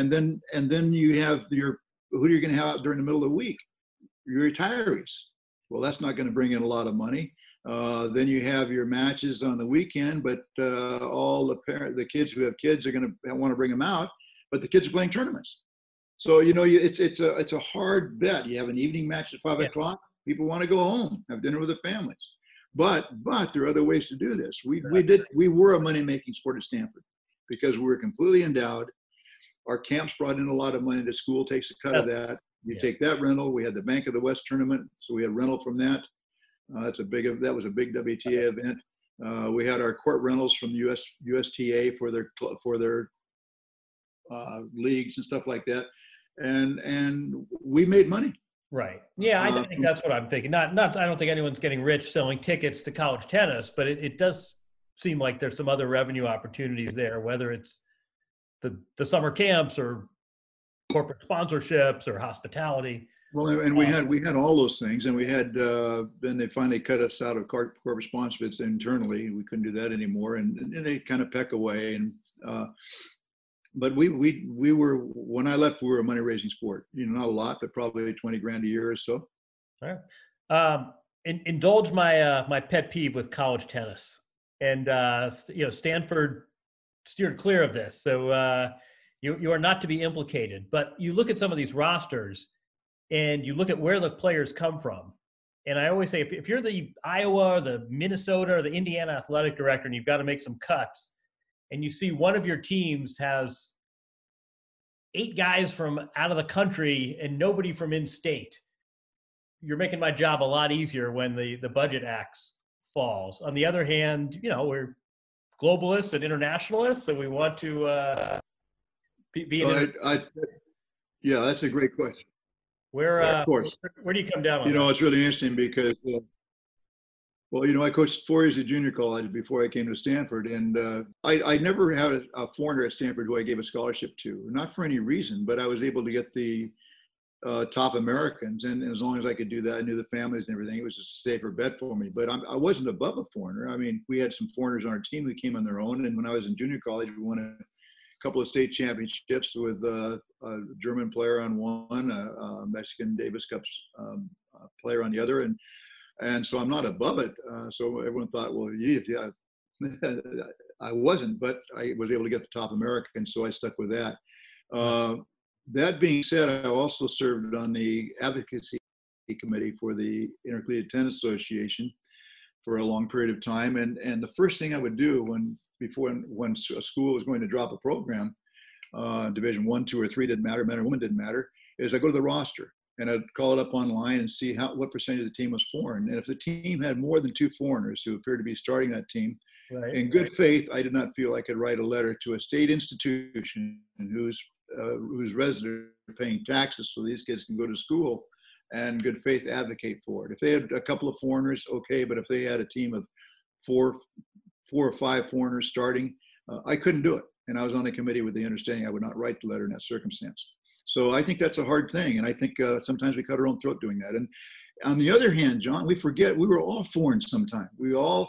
Speaker 7: then you have who are you going to have out during the middle of the week? Your retirees. Well, that's not going to bring in a lot of money. Then you have your matches on the weekend, but all the kids who have kids are going to want to bring them out, but the kids are playing tournaments. So, it's a hard bet. You have an evening match at 5 o'clock. People want to go home, have dinner with their families. But there are other ways to do this. We were a money-making sport at Stanford because we were completely endowed. Our camps brought in a lot of money. The school takes a cut of that. You take that rental. We had the Bank of the West tournament, so we had rental from that. That was a big WTA event. We had our court rentals from the USTA for their leagues and stuff like that, and we made money.
Speaker 8: Right. Yeah, I think that's what I'm thinking. I don't think anyone's getting rich selling tickets to college tennis, but it does seem like there's some other revenue opportunities there, whether it's the summer camps or corporate sponsorships or hospitality.
Speaker 7: Well, and we had all those things, and we had then they finally cut us out of corporate sponsorships internally. We couldn't do that anymore, and they kind of peck away. And but we were, when I left, we were a money raising sport. Not a lot, but probably $20,000 a year or so.
Speaker 8: All right. Indulge my pet peeve with college tennis, and Stanford steered clear of this, so you are not to be implicated. But you look at some of these rosters, and you look at where the players come from. And I always say, if you're the Iowa or the Minnesota or the Indiana athletic director and you've got to make some cuts, and you see one of your teams has 8 guys from out of the country and nobody from in-state, you're making my job a lot easier when the budget axe falls. On the other hand, we're globalists and internationalists, and we want to be
Speaker 7: yeah, that's a great question.
Speaker 8: Of course. Where do you come down on that?
Speaker 7: It's really interesting because, I coached 4 years at junior college before I came to Stanford, and I never had a foreigner at Stanford who I gave a scholarship to, not for any reason, but I was able to get the top Americans, and as long as I could do that, I knew the families and everything, it was just a safer bet for me. But I wasn't above a foreigner. I mean, we had some foreigners on our team who came on their own, and when I was in junior college, we won a couple of state championships with a German player on one, a Mexican Davis Cup player on the other, and so I'm not above it. So everyone thought, well, yeah, I wasn't, but I was able to get the top American, so I stuck with that. That being said, I also served on the advocacy committee for the Intercollegiate Tennis Association for a long period of time, and the first thing I would do when a school was going to drop a program, Division 1, 2, or 3 didn't matter, men or women didn't matter, is I go to the roster and I'd call it up online and see what percentage of the team was foreign. And if the team had more than 2 foreigners who appeared to be starting that team, in good faith, I did not feel I could write a letter to a state institution whose residents are paying taxes so these kids can go to school and good faith advocate for it. If they had a couple of foreigners, okay, but if they had a team of 4 or 5 foreigners starting, I couldn't do it. And I was on the committee with the understanding I would not write the letter in that circumstance. So I think that's a hard thing. And I think sometimes we cut our own throat doing that. And on the other hand, John, we forget we were all foreign sometime. We all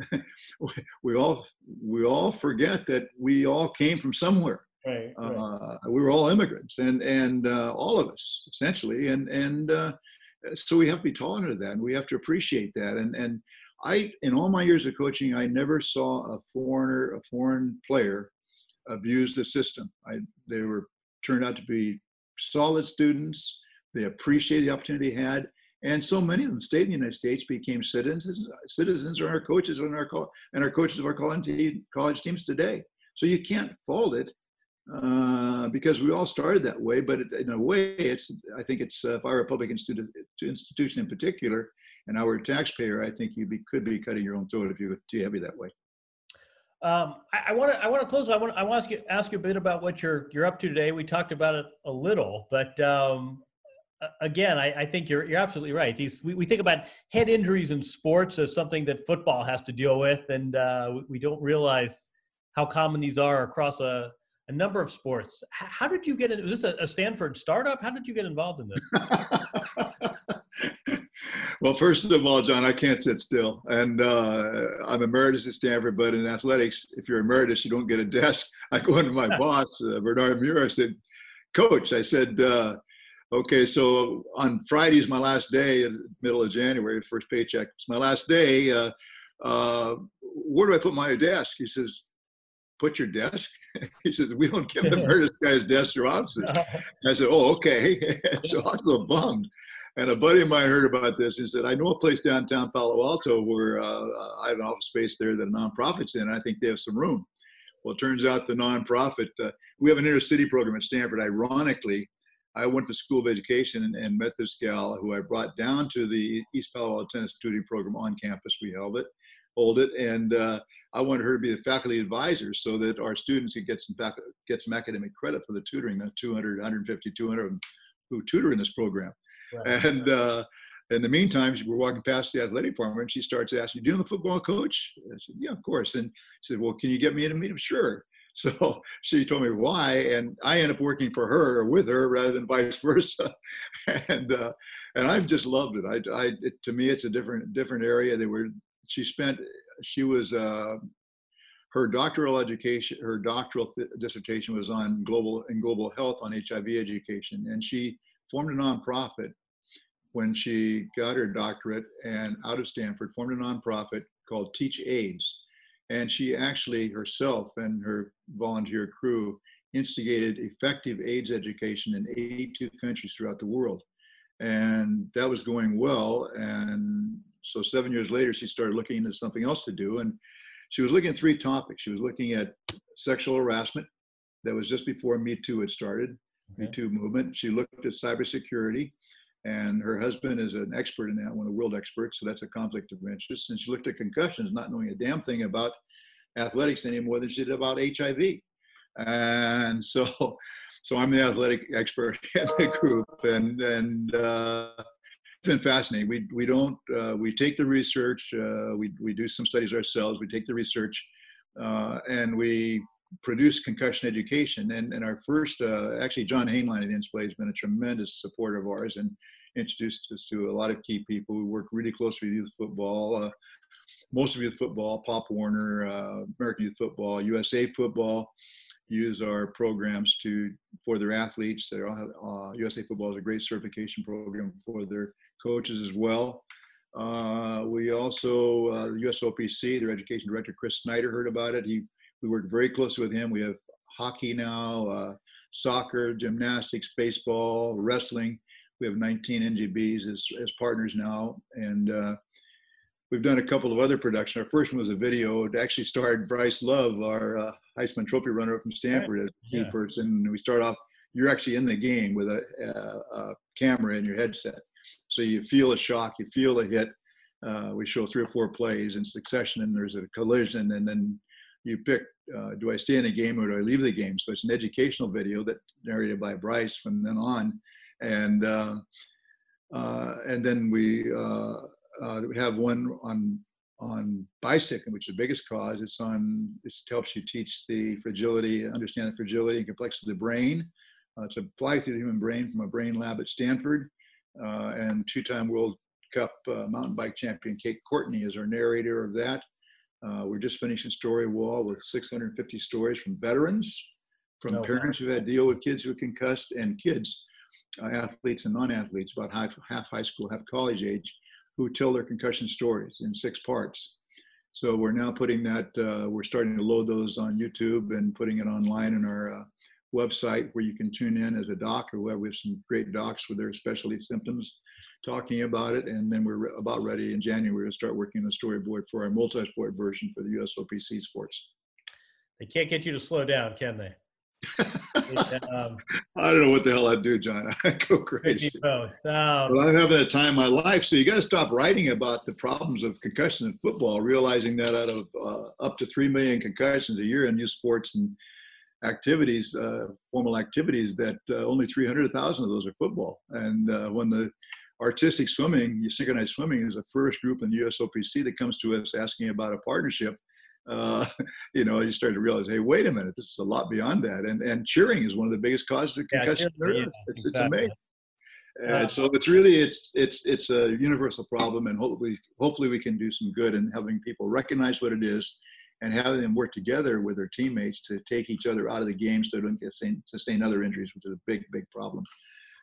Speaker 7: forget that we all came from somewhere.
Speaker 8: Right.
Speaker 7: We were all immigrants and all of us essentially. And so we have to be tolerant of that, and we have to appreciate that. And I, in all my years of coaching, I never saw a foreign player abuse the system. They turned out to be solid students. They appreciated the opportunity they had. And so many of them stayed in the United States, became citizens, are our coaches and our coaches of our college teams today. So you can't fault it because we all started that way. But in a way, I think if I were a public institution in particular, and I were a taxpayer, I think you could be cutting your own throat if you were too heavy that way.
Speaker 8: I want to close. I want to ask you a bit about what you're up to today. We talked about it a little, but again, I think you're absolutely right. We think about head injuries in sports as something that football has to deal with, and we don't realize how common these are across a number of sports. How did you get in? Was this a Stanford startup? How did you get involved in this?
Speaker 7: Well, first of all, John, I can't sit still. And I'm emeritus at Stanford, but in athletics, if you're emeritus, you don't get a desk. I go into my boss, Bernard Muir. I said, Coach, I said, Okay, so on Friday is my last day, middle of January, first paycheck. It's my last day. Where do I put my desk? He says, put your desk? He says, we don't give the Meredith guys desks or offices. I said, oh, okay. So I was a little bummed. And a buddy of mine heard about this. He said, I know a place downtown Palo Alto where I have an office space there that a nonprofit's in. I think they have some room. Well, it turns out the nonprofit, we have an inner city program at Stanford. Ironically, I went to the School of Education and met this gal who I brought down to the East Palo Alto Tennis Tutoring Program on campus. We hold it, and I wanted her to be the faculty advisor so that our students could get some academic credit for the tutoring, the 200, 150, 200 of them who tutor in this program. Right. And in the meantime, we're walking past the athletic department, and she starts asking, "Do you know the football coach?" I said, "Yeah, of course." And she said, "Well, can you get me in to meet him?" "Sure." So she told me why, and I ended up working for her or with her rather than vice versa. And I've just loved it. To me, it's a different area. Her doctoral education, her doctoral dissertation was on global health on HIV education, and she formed a nonprofit when she got her doctorate and out of Stanford, formed a nonprofit called Teach AIDS. And she actually herself and her volunteer crew instigated effective AIDS education in 82 countries throughout the world. And that was going well. And so 7 years later, she started looking into something else to do. And she was looking at 3 topics. She was looking at sexual harassment. That was just before Me Too had started, Me Too movement. She looked at cybersecurity. And her husband is an expert in that, one of the world experts, so that's a conflict of interest. And she looked at concussions, not knowing a damn thing about athletics any more than she did about HIV. And so I'm the athletic expert in the group, and it's been fascinating. We take the research, we do some studies ourselves, we take the research, and we produce concussion education. And our first, actually John Hainline of the NCAA has been a tremendous supporter of ours and introduced us to a lot of key people. We work really closely with youth football, most of youth football, Pop Warner, American Youth Football, USA Football, use our programs for their athletes. USA Football is a great certification program for their coaches as well. We also, the USOPC, their education director, Chris Snyder, heard about it. We work very closely with him. We have hockey now, soccer, gymnastics, baseball, wrestling. We have 19 NGBs as partners now. And we've done a couple of other productions. Our first one was a video. It actually starred Bryce Love, our Heisman Trophy runner from Stanford, as a key person. And we start off, you're actually in the game with a camera in your headset. So you feel a shock, you feel a hit. We show 3 or 4 plays in succession, and there's a collision, and then you pick, do I stay in the game or do I leave the game? So it's an educational video that narrated by Bryce from then on. And then we have one on bicycling, which is the biggest cause. It helps you teach the fragility, understand the fragility and complexity of the brain. It's a fly through the human brain from a brain lab at Stanford. And 2-time World Cup mountain bike champion Kate Courtney is our narrator of that. We're just finishing Story Wall with 650 stories from veterans, from parents who had to deal with kids who are concussed, and kids, athletes and non-athletes, about half high school, half college age, who tell their concussion stories in 6 parts. So we're now putting that, we're starting to load those on YouTube and putting it online in our website where you can tune in as a doc or whoever. We have some great docs with their specialty symptoms talking about it. And then we're about ready in January to start working on the storyboard for our multi-sport version for the USOPC sports.
Speaker 8: They can't get you to slow down, can they?
Speaker 7: I don't know what the hell I'd do, John. I'd go crazy.
Speaker 8: Both.
Speaker 7: But I'm having a time in my life. So you got to stop writing about the problems of concussion in football, realizing that out of up to 3 million concussions a year in youth sports and activities, formal activities, that only 300,000 of those are football. And when the artistic swimming, synchronized swimming, is the first group in the USOPC that comes to us asking about a partnership, you start to realize, hey, wait a minute, this is a lot beyond that. And cheering is one of the biggest causes of concussion. It's amazing. And so it's really, it's a universal problem, and hopefully we can do some good in helping people recognize what it is and having them work together with their teammates to take each other out of the game so they don't sustain other injuries, which is a big, big problem.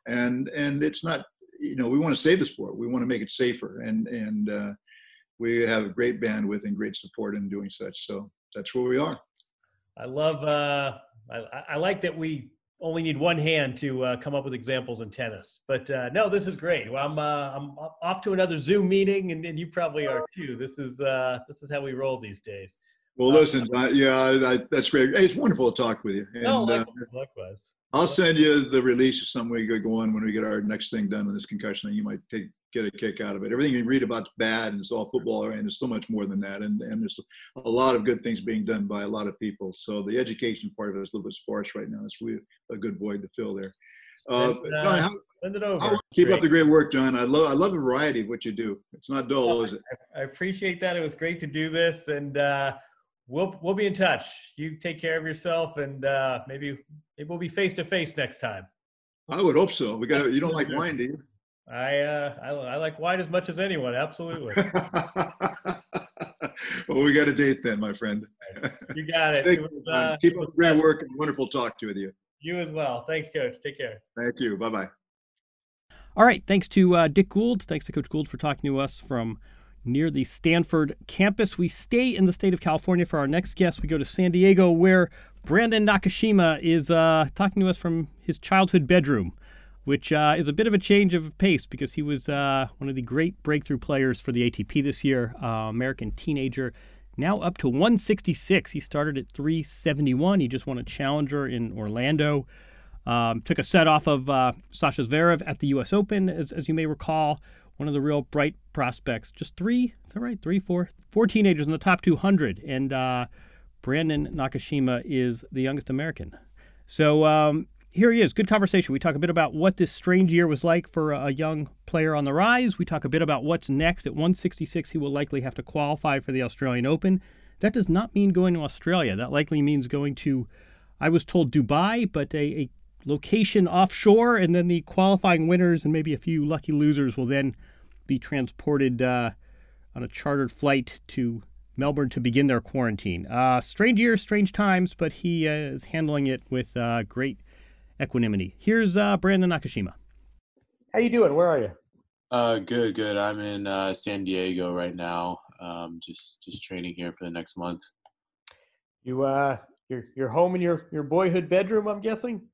Speaker 7: and it's not, we want to save the sport. We want to make it safer, and we have a great bandwidth and great support in doing such. So that's where we are.
Speaker 8: I love. I like that we only need one hand to come up with examples in tennis. But no, this is great. Well, I'm off to another Zoom meeting, and you probably are too. This is how we roll these days.
Speaker 7: Well, listen, that's great. Hey, it's wonderful to talk with you. And,
Speaker 8: likewise.
Speaker 7: I'll send you the release of some way go on when we get our next thing done on this concussion thing. You might get a kick out of it. Everything you read about is bad, and it's all football, and it's so much more than that. And there's a lot of good things being done by a lot of people. So the education part of it is a little bit sparse right now. It's really a good void to fill there. John,
Speaker 8: send it over.
Speaker 7: Keep up the great work, John. I love the variety of what you do. It's not dull, is it?
Speaker 8: I appreciate that. It was great to do this, and we'll be in touch. You take care of yourself, and maybe we'll be face to face next time.
Speaker 7: I would hope so. You don't like wine, do you?
Speaker 8: I like wine as much as anyone. Absolutely.
Speaker 7: Well, we got a date then, my friend.
Speaker 8: You got it.
Speaker 7: Keep up the great work, and wonderful talk to you with you.
Speaker 8: You as well. Thanks, Coach. Take care.
Speaker 7: Thank you. Bye-bye.
Speaker 6: All right. Thanks to Dick Gould. Thanks to Coach Gould for talking to us from near the Stanford campus. We stay in the state of California for our next guest. We go to San Diego, where Brandon Nakashima is talking to us from his childhood bedroom, which is a bit of a change of pace because he was one of the great breakthrough players for the ATP this year, American teenager, now up to 166. He started at 371. He just won a challenger in Orlando. Took a set off of Sasha Zverev at the U.S. Open, as you may recall. One of the real bright prospects. Just four teenagers in the top 200. And Brandon Nakashima is the youngest American. So here he is. Good conversation. We talk a bit about what this strange year was like for a young player on the rise. We talk a bit about what's next. At 166, he will likely have to qualify for the Australian Open. That does not mean going to Australia. That likely means going to, I was told, Dubai, but a location offshore, and then the qualifying winners and maybe a few lucky losers will then be transported on a chartered flight to Melbourne to begin their quarantine. Strange year, strange times, but he is handling it with great equanimity. Here's Brandon Nakashima.
Speaker 8: How you doing? Where are you?
Speaker 10: Good. I'm in San Diego right now. Just training here for the next month.
Speaker 8: You're home in your boyhood bedroom, I'm guessing?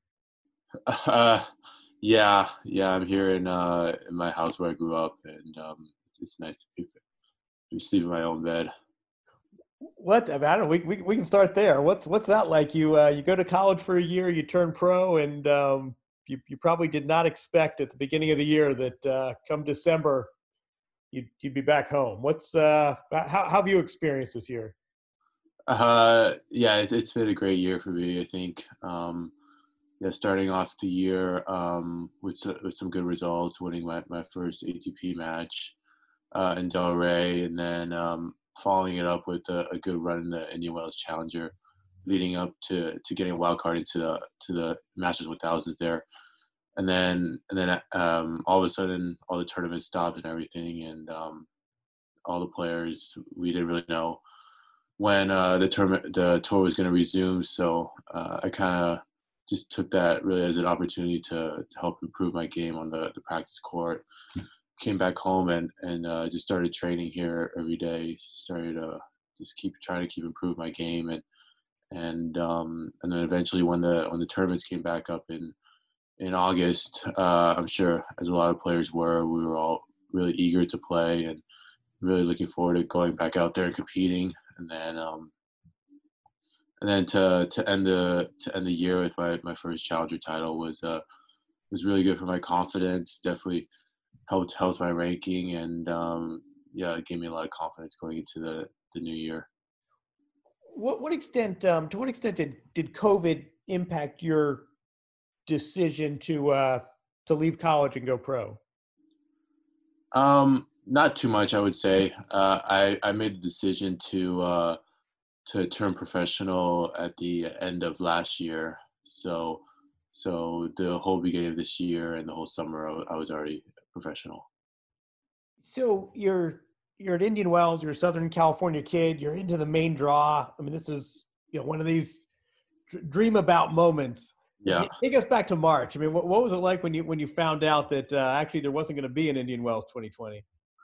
Speaker 10: Yeah. I'm here in my house where I grew up, and it's nice to be sleep in my own bed.
Speaker 8: What? I don't know. We can start there. What's that like? You go to college for a year, you turn pro, and you probably did not expect at the beginning of the year that come December you'd be back home. How have you experienced this year?
Speaker 10: Yeah, it's been a great year for me, I think. Starting off the year with some good results, winning my first ATP match in Delray, and then following it up with a good run in the Indian Wells Challenger, leading up to getting a wild card into the Masters 1000s there, and then all of a sudden all the tournaments stopped and everything, and all the players, we didn't really know when the tour was going to resume. So I kind of just took that really as an opportunity to help improve my game on the practice court. Came back home and just started training here every day. Started to just trying to improve my game, and then eventually when the tournaments came back up in August, I'm sure as a lot of players we were all really eager to play and really looking forward to going back out there and competing. And then to end the year with my first challenger title was really good for my confidence. Definitely helped my ranking, and it gave me a lot of confidence going into the new year.
Speaker 8: To what extent did COVID impact your decision to leave college and go pro?
Speaker 10: Not too much, I would say. I made the decision to turn professional at the end of last year. So the whole beginning of this year and the whole summer, I was already professional.
Speaker 8: So you're at Indian Wells, you're a Southern California kid, you're into the main draw. I mean, this is one of these dream about moments.
Speaker 10: Yeah.
Speaker 8: Take us back to March. I mean, what was it like when you found out that actually there wasn't going to be an Indian Wells 2020?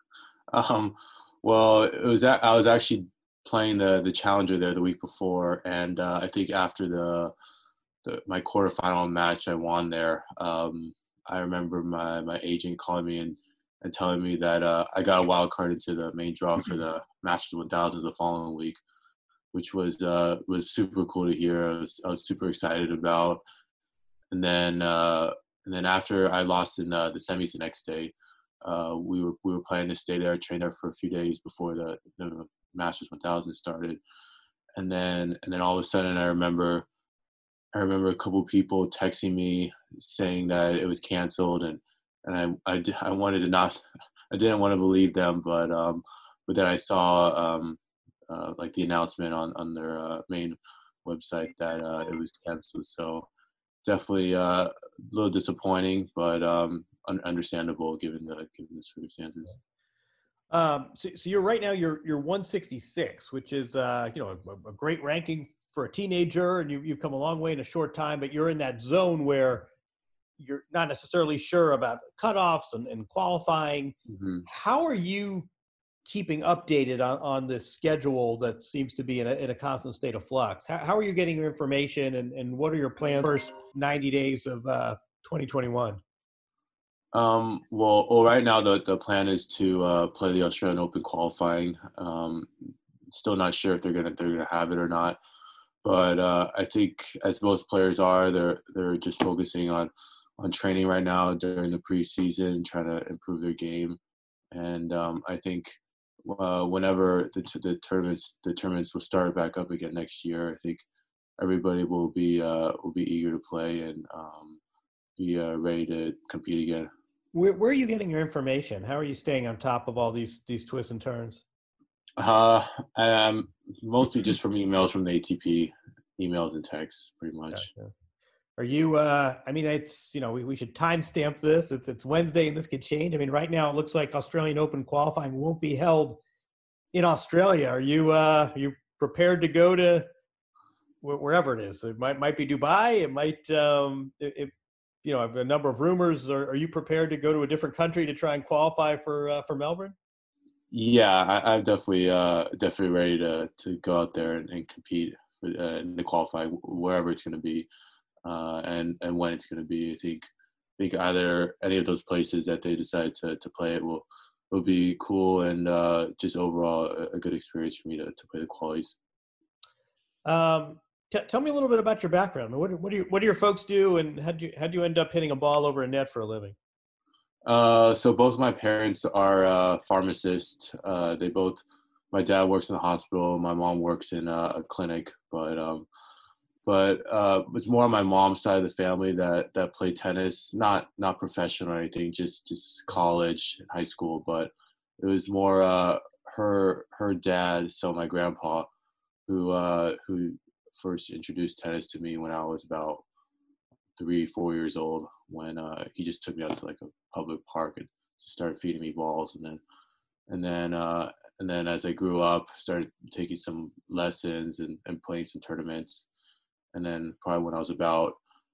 Speaker 10: Well, I was actually playing the Challenger there the week before, and I think after my quarterfinal match I won there, I remember my agent calling me and telling me that I got a wild card into the main draw for the Masters 1000 the following week, which was super cool to hear. I was super excited about. And then after I lost in the semis the next day, we were planning to stay there, train there for a few days before the Masters 1000 started. And then all of a sudden, I remember a couple of people texting me saying that it was canceled, and I wanted to not, I didn't want to believe them, but then I saw like the announcement on their main website that it was canceled. So definitely a little disappointing, but understandable given the circumstances.
Speaker 8: So you're right now you're 166, which is a great ranking for a teenager, and you've come a long way in a short time. But you're in that zone where you're not necessarily sure about cutoffs and qualifying.
Speaker 10: Mm-hmm.
Speaker 8: How are you keeping updated on this schedule that seems to be in a constant state of flux? How are you getting your information, and what are your plans for the first 90 days of 2021?
Speaker 10: Well, right now the plan is to play the Australian Open qualifying. Still not sure if they're gonna have it or not, but I think as most players are, they're just focusing on training right now during the preseason, trying to improve their game, and I think whenever the tournaments will start back up again next year, I think everybody will be eager to play and be ready to compete again.
Speaker 8: Where are you getting your information? How are you staying on top of all these twists and turns?
Speaker 10: Mostly just from emails from the ATP, emails and texts, pretty much.
Speaker 8: Gotcha. Are you? I mean, it's we should timestamp this. It's Wednesday, and this could change. I mean, right now it looks like Australian Open qualifying won't be held in Australia. Are you prepared to go to wherever it is? It might be Dubai. It might. A number of rumors. Are you prepared to go to a different country to try and qualify for Melbourne?
Speaker 10: Yeah, I'm definitely ready to go out there and compete in the qualifying wherever it's going to be, and when it's going to be. I think either any of those places that they decide to play it will be cool, and just overall a good experience for me to play the qualies.
Speaker 8: Tell me a little bit about your background. What do your folks do, and how'd you end up hitting a ball over a net for a living?
Speaker 10: So both my parents are pharmacists. My dad works in the hospital. My mom works in a clinic, but it's more on my mom's side of the family that played tennis, not professional or anything, just college, high school. But it was more her dad, so my grandpa, who first introduced tennis to me when I was about 3-4 years old, when he just took me out to like a public park and just started feeding me balls, and then as I grew up, started taking some lessons and playing some tournaments, and then probably when I was about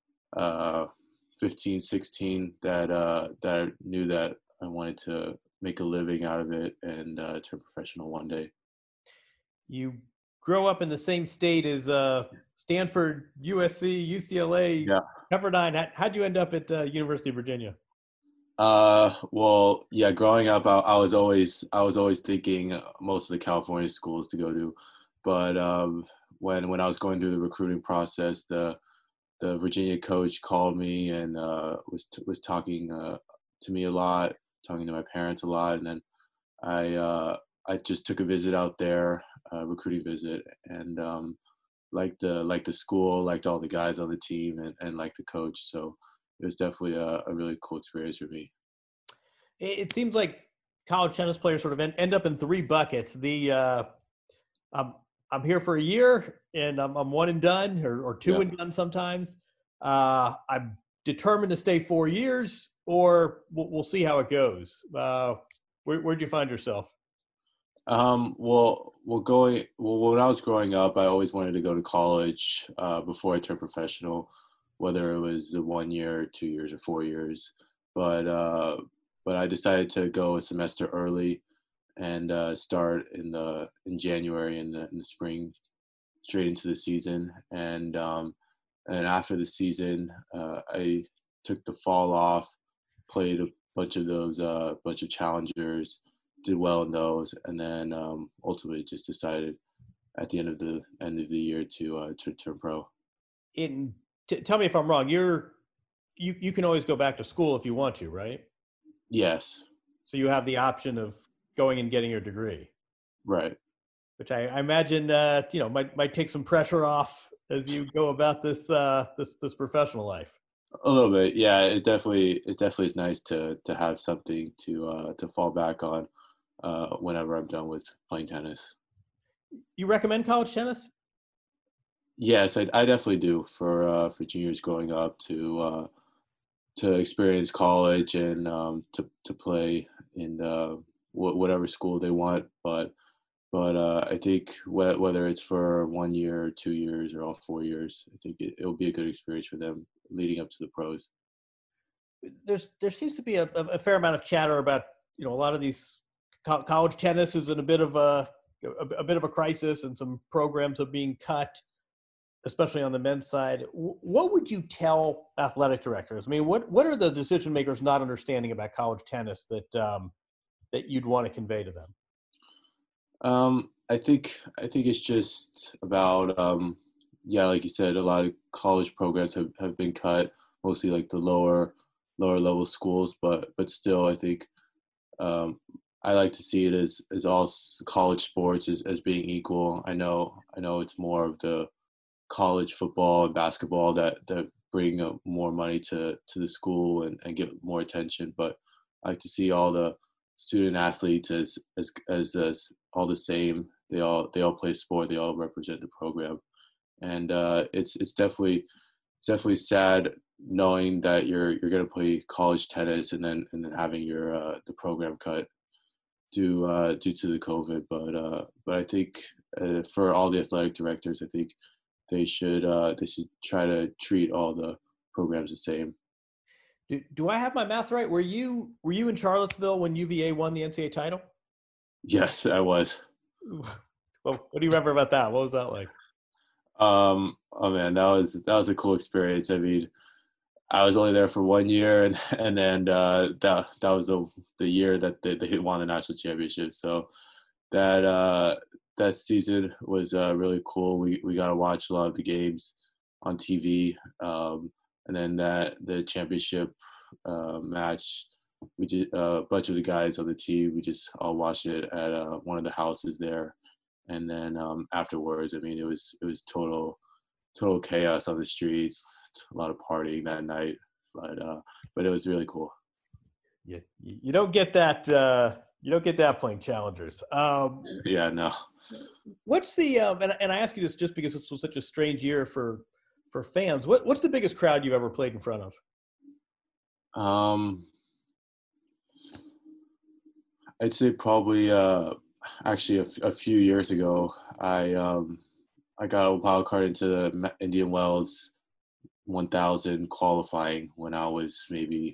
Speaker 10: 15, 16, that I knew that I wanted to make a living out of it and turn professional one day.
Speaker 8: You grow up in the same state as Stanford, USC, UCLA,
Speaker 10: yeah.
Speaker 8: Pepperdine. How'd you end up at University of Virginia?
Speaker 10: Well, yeah, growing up, I was always thinking most of the California schools to go to, but when I was going through the recruiting process, the Virginia coach called me and was talking to me a lot, talking to my parents a lot, and then I just took a visit out there, recruiting visit, and liked the school, liked all the guys on the team, and liked the coach. So it was definitely a really cool experience for me.
Speaker 8: It seems like college tennis players sort of end up in three buckets. I'm here for a year and I'm one and done, or two and done sometimes. I'm determined to stay 4 years, or we'll see how it goes. Where'd you find yourself?
Speaker 10: When I was growing up, I always wanted to go to college before I turned professional. whether it was 1 year, 2 years, or 4 years. But I decided to go a semester early and start in January in the spring, straight into the season. And after the season, I took the fall off, played a bunch of challengers, did well in those, and then ultimately just decided at the end of the year to turn pro.
Speaker 8: Tell me if I'm wrong. You can always go back to school if you want to, right?
Speaker 10: Yes.
Speaker 8: So you have the option of going and getting your degree.
Speaker 10: Right.
Speaker 8: Which I imagine might take some pressure off as you go about this professional life.
Speaker 10: A little bit, yeah. It definitely is nice to have something to fall back on whenever I'm done with playing tennis.
Speaker 8: You recommend college tennis?
Speaker 10: Yes, I definitely do for juniors growing up to experience college and to play in whatever school they want. But I think whether it's for 1 year, 2 years, or all 4 years, I think it'll be a good experience for them leading up to the pros.
Speaker 8: There seems to be a fair amount of chatter about a lot of these college tennis is in a bit of a crisis, and some programs are being cut, especially on the men's side. What would you tell athletic directors? I mean, what are the decision makers not understanding about college tennis that you'd want to convey to them?
Speaker 10: I think it's just about like you said, a lot of college programs have been cut, mostly like the lower level schools, but still I think I like to see it as all college sports as being equal. I know it's more of the college football and basketball that bring more money to the school and get more attention, but I like to see all the student athletes as all the same. They all play sport. They all represent the program, and it's definitely sad knowing that you're going to play college tennis and then having your the program cut due to the COVID. But I think for all the athletic directors, I think they should try to treat all the programs the same.
Speaker 8: Do I have my math right? Were you in Charlottesville when UVA won the NCAA title?
Speaker 10: Yes, I was.
Speaker 8: Well, what do you remember about that? What was that like?
Speaker 10: Oh man, that was a cool experience. I mean, I was only there for 1 year, and then that was the year that they won the national championship. So that season was really cool. We got to watch a lot of the games on TV, and then the championship match, we did a bunch of the guys on the team. We just all watched it at one of the houses there, and then afterwards, I mean, it was total chaos on the streets, a lot of partying that night, but it was really cool.
Speaker 8: Yeah, you don't get that. You don't get that playing challengers.
Speaker 10: Yeah, no.
Speaker 8: What's the and I ask you this just because this was such a strange year for fans. What's the biggest crowd you've ever played in front of?
Speaker 10: I'd say probably actually a few years ago, I got a wild card into the Indian Wells 1000 qualifying when I was maybe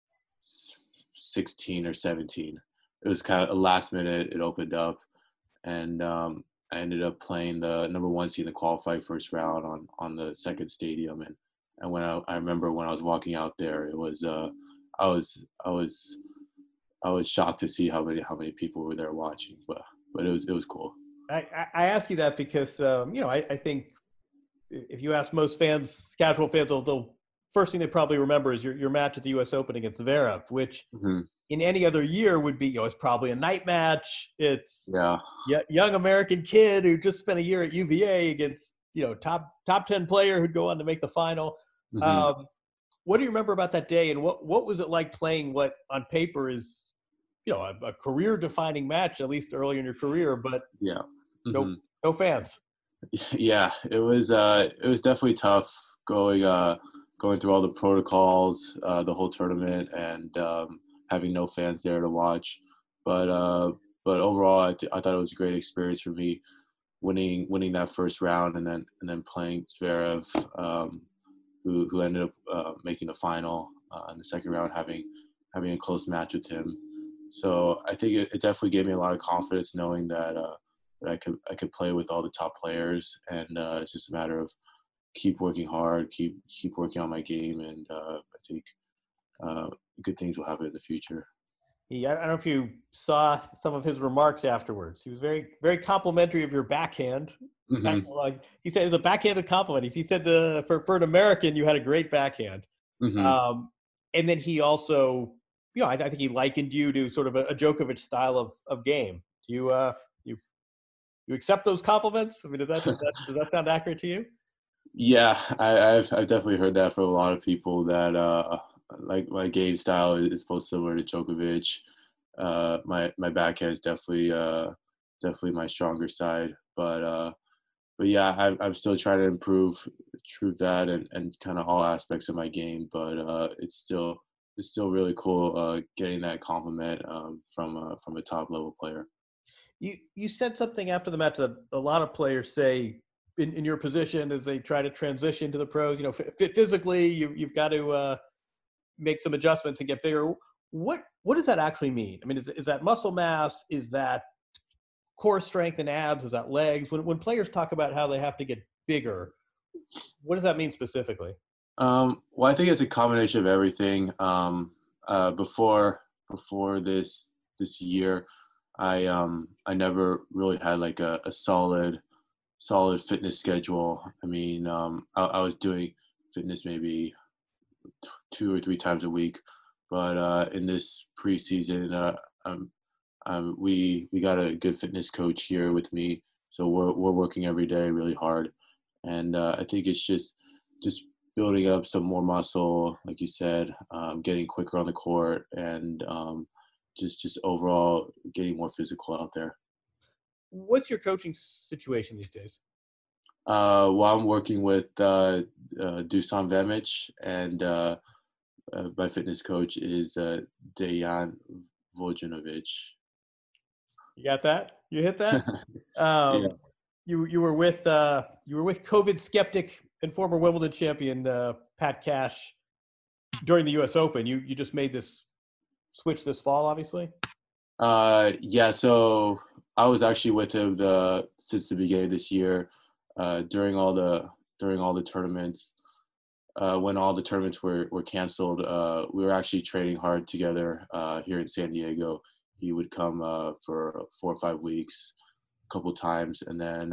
Speaker 10: 16 or 17. It was kind of a last minute. It opened up, and I ended up playing the number 1 seed in the qualifying first round on the second stadium. And when I remember when I was walking out there, it was I was shocked to see how many people were there watching, but it was cool.
Speaker 8: I ask you that because I think if you ask most fans, casual fans, they'll first thing they probably remember is your match at the U.S. Open against Zverev, which in any other year would be it's probably a night match. It's young American kid who just spent a year at UVA against top 10 player who'd go on to make the final. What do you remember about that day, and what was it like playing what on paper is a career-defining match, at least early in your career, but no fans?
Speaker 10: Yeah, it was definitely tough going through all the protocols, the whole tournament, and having no fans there to watch. But overall, I thought it was a great experience for me, winning that first round and then playing Zverev. who ended up making the final in the second round, having a close match with him. So I think it definitely gave me a lot of confidence knowing that I could play with all the top players, and it's just a matter of keep working hard, keep working on my game, and I think good things will happen in the future.
Speaker 8: I don't know if you saw some of his remarks afterwards. He was very, very complimentary of your backhand.
Speaker 10: Mm-hmm.
Speaker 8: He said it was a backhanded compliment. He said for an American, you had a great backhand.
Speaker 10: Mm-hmm.
Speaker 8: And then he also, I think he likened you to sort of a Djokovic style of game. Do you accept those compliments? I mean, does that sound accurate to you?
Speaker 10: Yeah, I've definitely heard that from a lot of people that like my game style is both similar to Djokovic. My backhand is definitely my stronger side, but yeah, I'm still trying to improve that and kind of all aspects of my game. But it's still really cool getting that compliment from a top level player.
Speaker 8: You said something after the match that a lot of players say in your position as they try to transition to the pros. Physically, you've got to make some adjustments and get bigger. What does that actually mean? I mean, is that muscle mass? Is that core strength and abs? Is that legs? When players talk about how they have to get bigger, what does that mean specifically?
Speaker 10: Well, I think it's a combination of everything. Before this year, I never really had like a solid fitness schedule. I mean, I was doing fitness maybe 2 or 3 times a week, but in this preseason, we got a good fitness coach here with me, so we're working every day really hard, and I think it's just building up some more muscle, like you said, getting quicker on the court, and just overall getting more physical out there.
Speaker 8: What's your coaching situation these days?
Speaker 10: Well, I'm working with Dusan Vemic, and my fitness coach is Dejan Vojinovic.
Speaker 8: You got that? You hit that?
Speaker 10: Yeah.
Speaker 8: You were with COVID skeptic and former Wimbledon champion Pat Cash during the U.S. Open. You just made this switch this fall, obviously.
Speaker 10: Yeah. So I was actually with him since the beginning of this year. During all the tournaments, when all the tournaments were canceled, we were actually training hard together here in San Diego. He would come for 4 or 5 weeks, a couple times, and then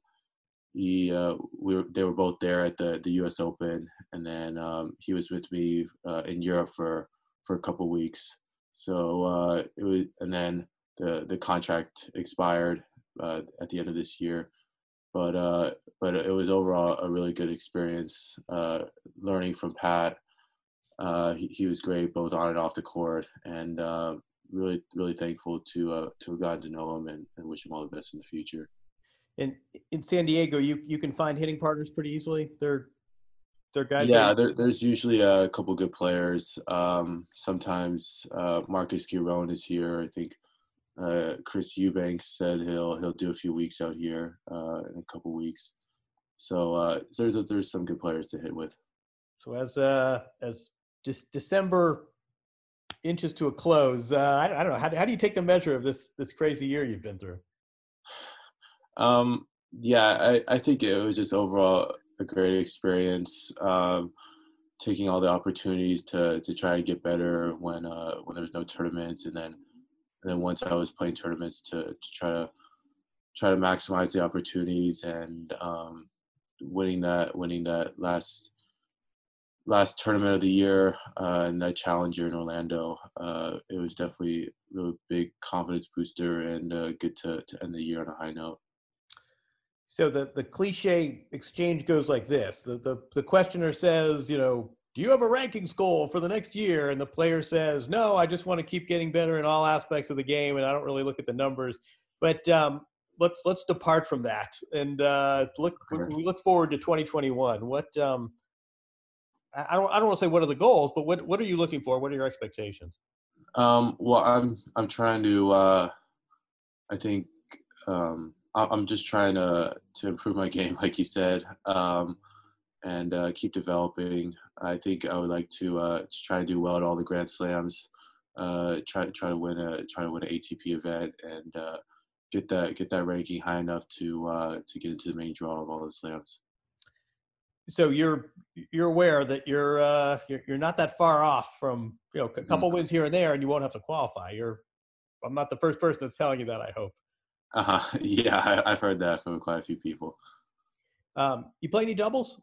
Speaker 10: they were both there at the U.S. Open, and then he was with me in Europe for a couple weeks. So it was, and then the contract expired at the end of this year. But it was overall a really good experience, learning from Pat. He was great both on and off the court, and really, really thankful to have gotten to know him and wish him all the best in the future.
Speaker 8: And in San Diego, you can find hitting partners pretty easily. They're guys.
Speaker 10: Yeah, there's usually a couple good players. Sometimes Marcus Giron is here. I think Chris Eubanks said he'll do a few weeks out here in a couple weeks. So there's some good players to hit with.
Speaker 8: So as just December inches to a close, I don't know, how do you take the measure of this crazy year you've been through?
Speaker 10: Yeah, I think it was just overall a great experience. Taking all the opportunities to try and get better when there was no tournaments, and then once I was playing tournaments to try to maximize the opportunities, and winning that last tournament of the year and that challenger in Orlando. It was definitely a really big confidence booster, and good to end the year on a high note.
Speaker 8: So the cliche exchange goes like this: the questioner says, do you have a rankings goal for the next year? And the player says, no, I just want to keep getting better in all aspects of the game, and I don't really look at the numbers. But let's depart from that and we look forward to 2021. What I don't want to say what are the goals, but what are you looking for? What are your expectations?
Speaker 10: Well, I'm trying to I think I'm just trying to improve my game, like you said. and keep developing. I think I would like to try to do well at all the Grand Slams. Try to win a ATP event and get that ranking high enough to get into the main draw of all the slams.
Speaker 8: So you're aware that you're not that far off from a couple wins here and there, and you won't have to qualify. I'm not the first person that's telling you that, I hope.
Speaker 10: Yeah, I've heard that from quite a few people.
Speaker 8: You play any doubles?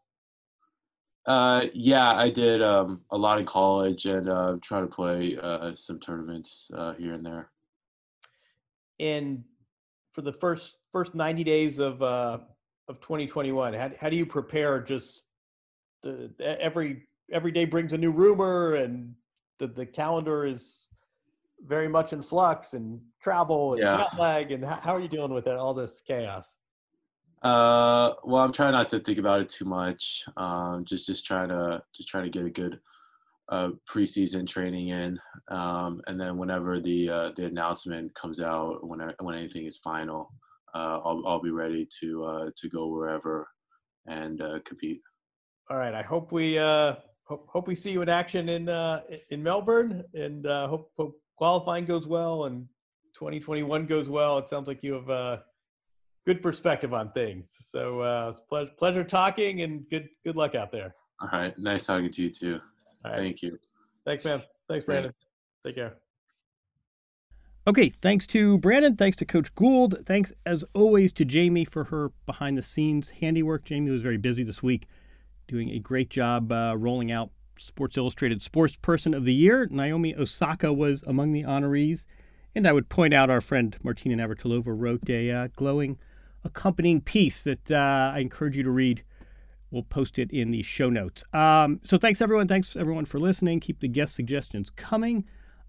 Speaker 10: Yeah, I did a lot in college and try to play some tournaments here and there. And
Speaker 8: for the first 90 days of 2021, how do you prepare? Just every day brings a new rumor, and the calendar is very much in flux, and travel and jet lag. And how are you dealing with all this chaos?
Speaker 10: Well, I'm trying not to think about it too much. Just trying to get a good preseason training in, and then whenever the announcement comes out, when anything is final, I'll be ready to go wherever and compete.
Speaker 8: All right. I hope we see you in action in Melbourne, and hope qualifying goes well and 2021 goes well. It sounds like you have good perspective on things. So it's pleasure talking, and good luck out there.
Speaker 10: All right. Nice talking to you too.
Speaker 8: All right.
Speaker 10: Thank you.
Speaker 8: Thanks, man. Thanks, Brandon. Take care.
Speaker 6: Okay, thanks to Brandon. Thanks to Coach Gould. Thanks, as always, to Jamie for her behind-the-scenes handiwork. Jamie was very busy this week, doing a great job rolling out Sports Illustrated Sports Person of the Year. Naomi Osaka was among the honorees. And I would point out our friend Martina Navratilova wrote a glowing accompanying piece that I encourage you to read. We'll post it in the show notes. So thanks, everyone. Thanks, everyone, for listening. Keep the guest suggestions coming.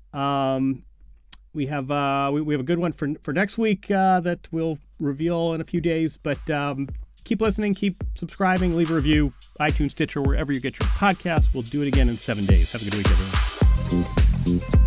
Speaker 6: We have a good one for next week that we'll reveal in a few days. But keep listening, keep subscribing, leave a review, iTunes, Stitcher, wherever you get your podcasts. We'll do it again in 7 days. Have a good week, everyone.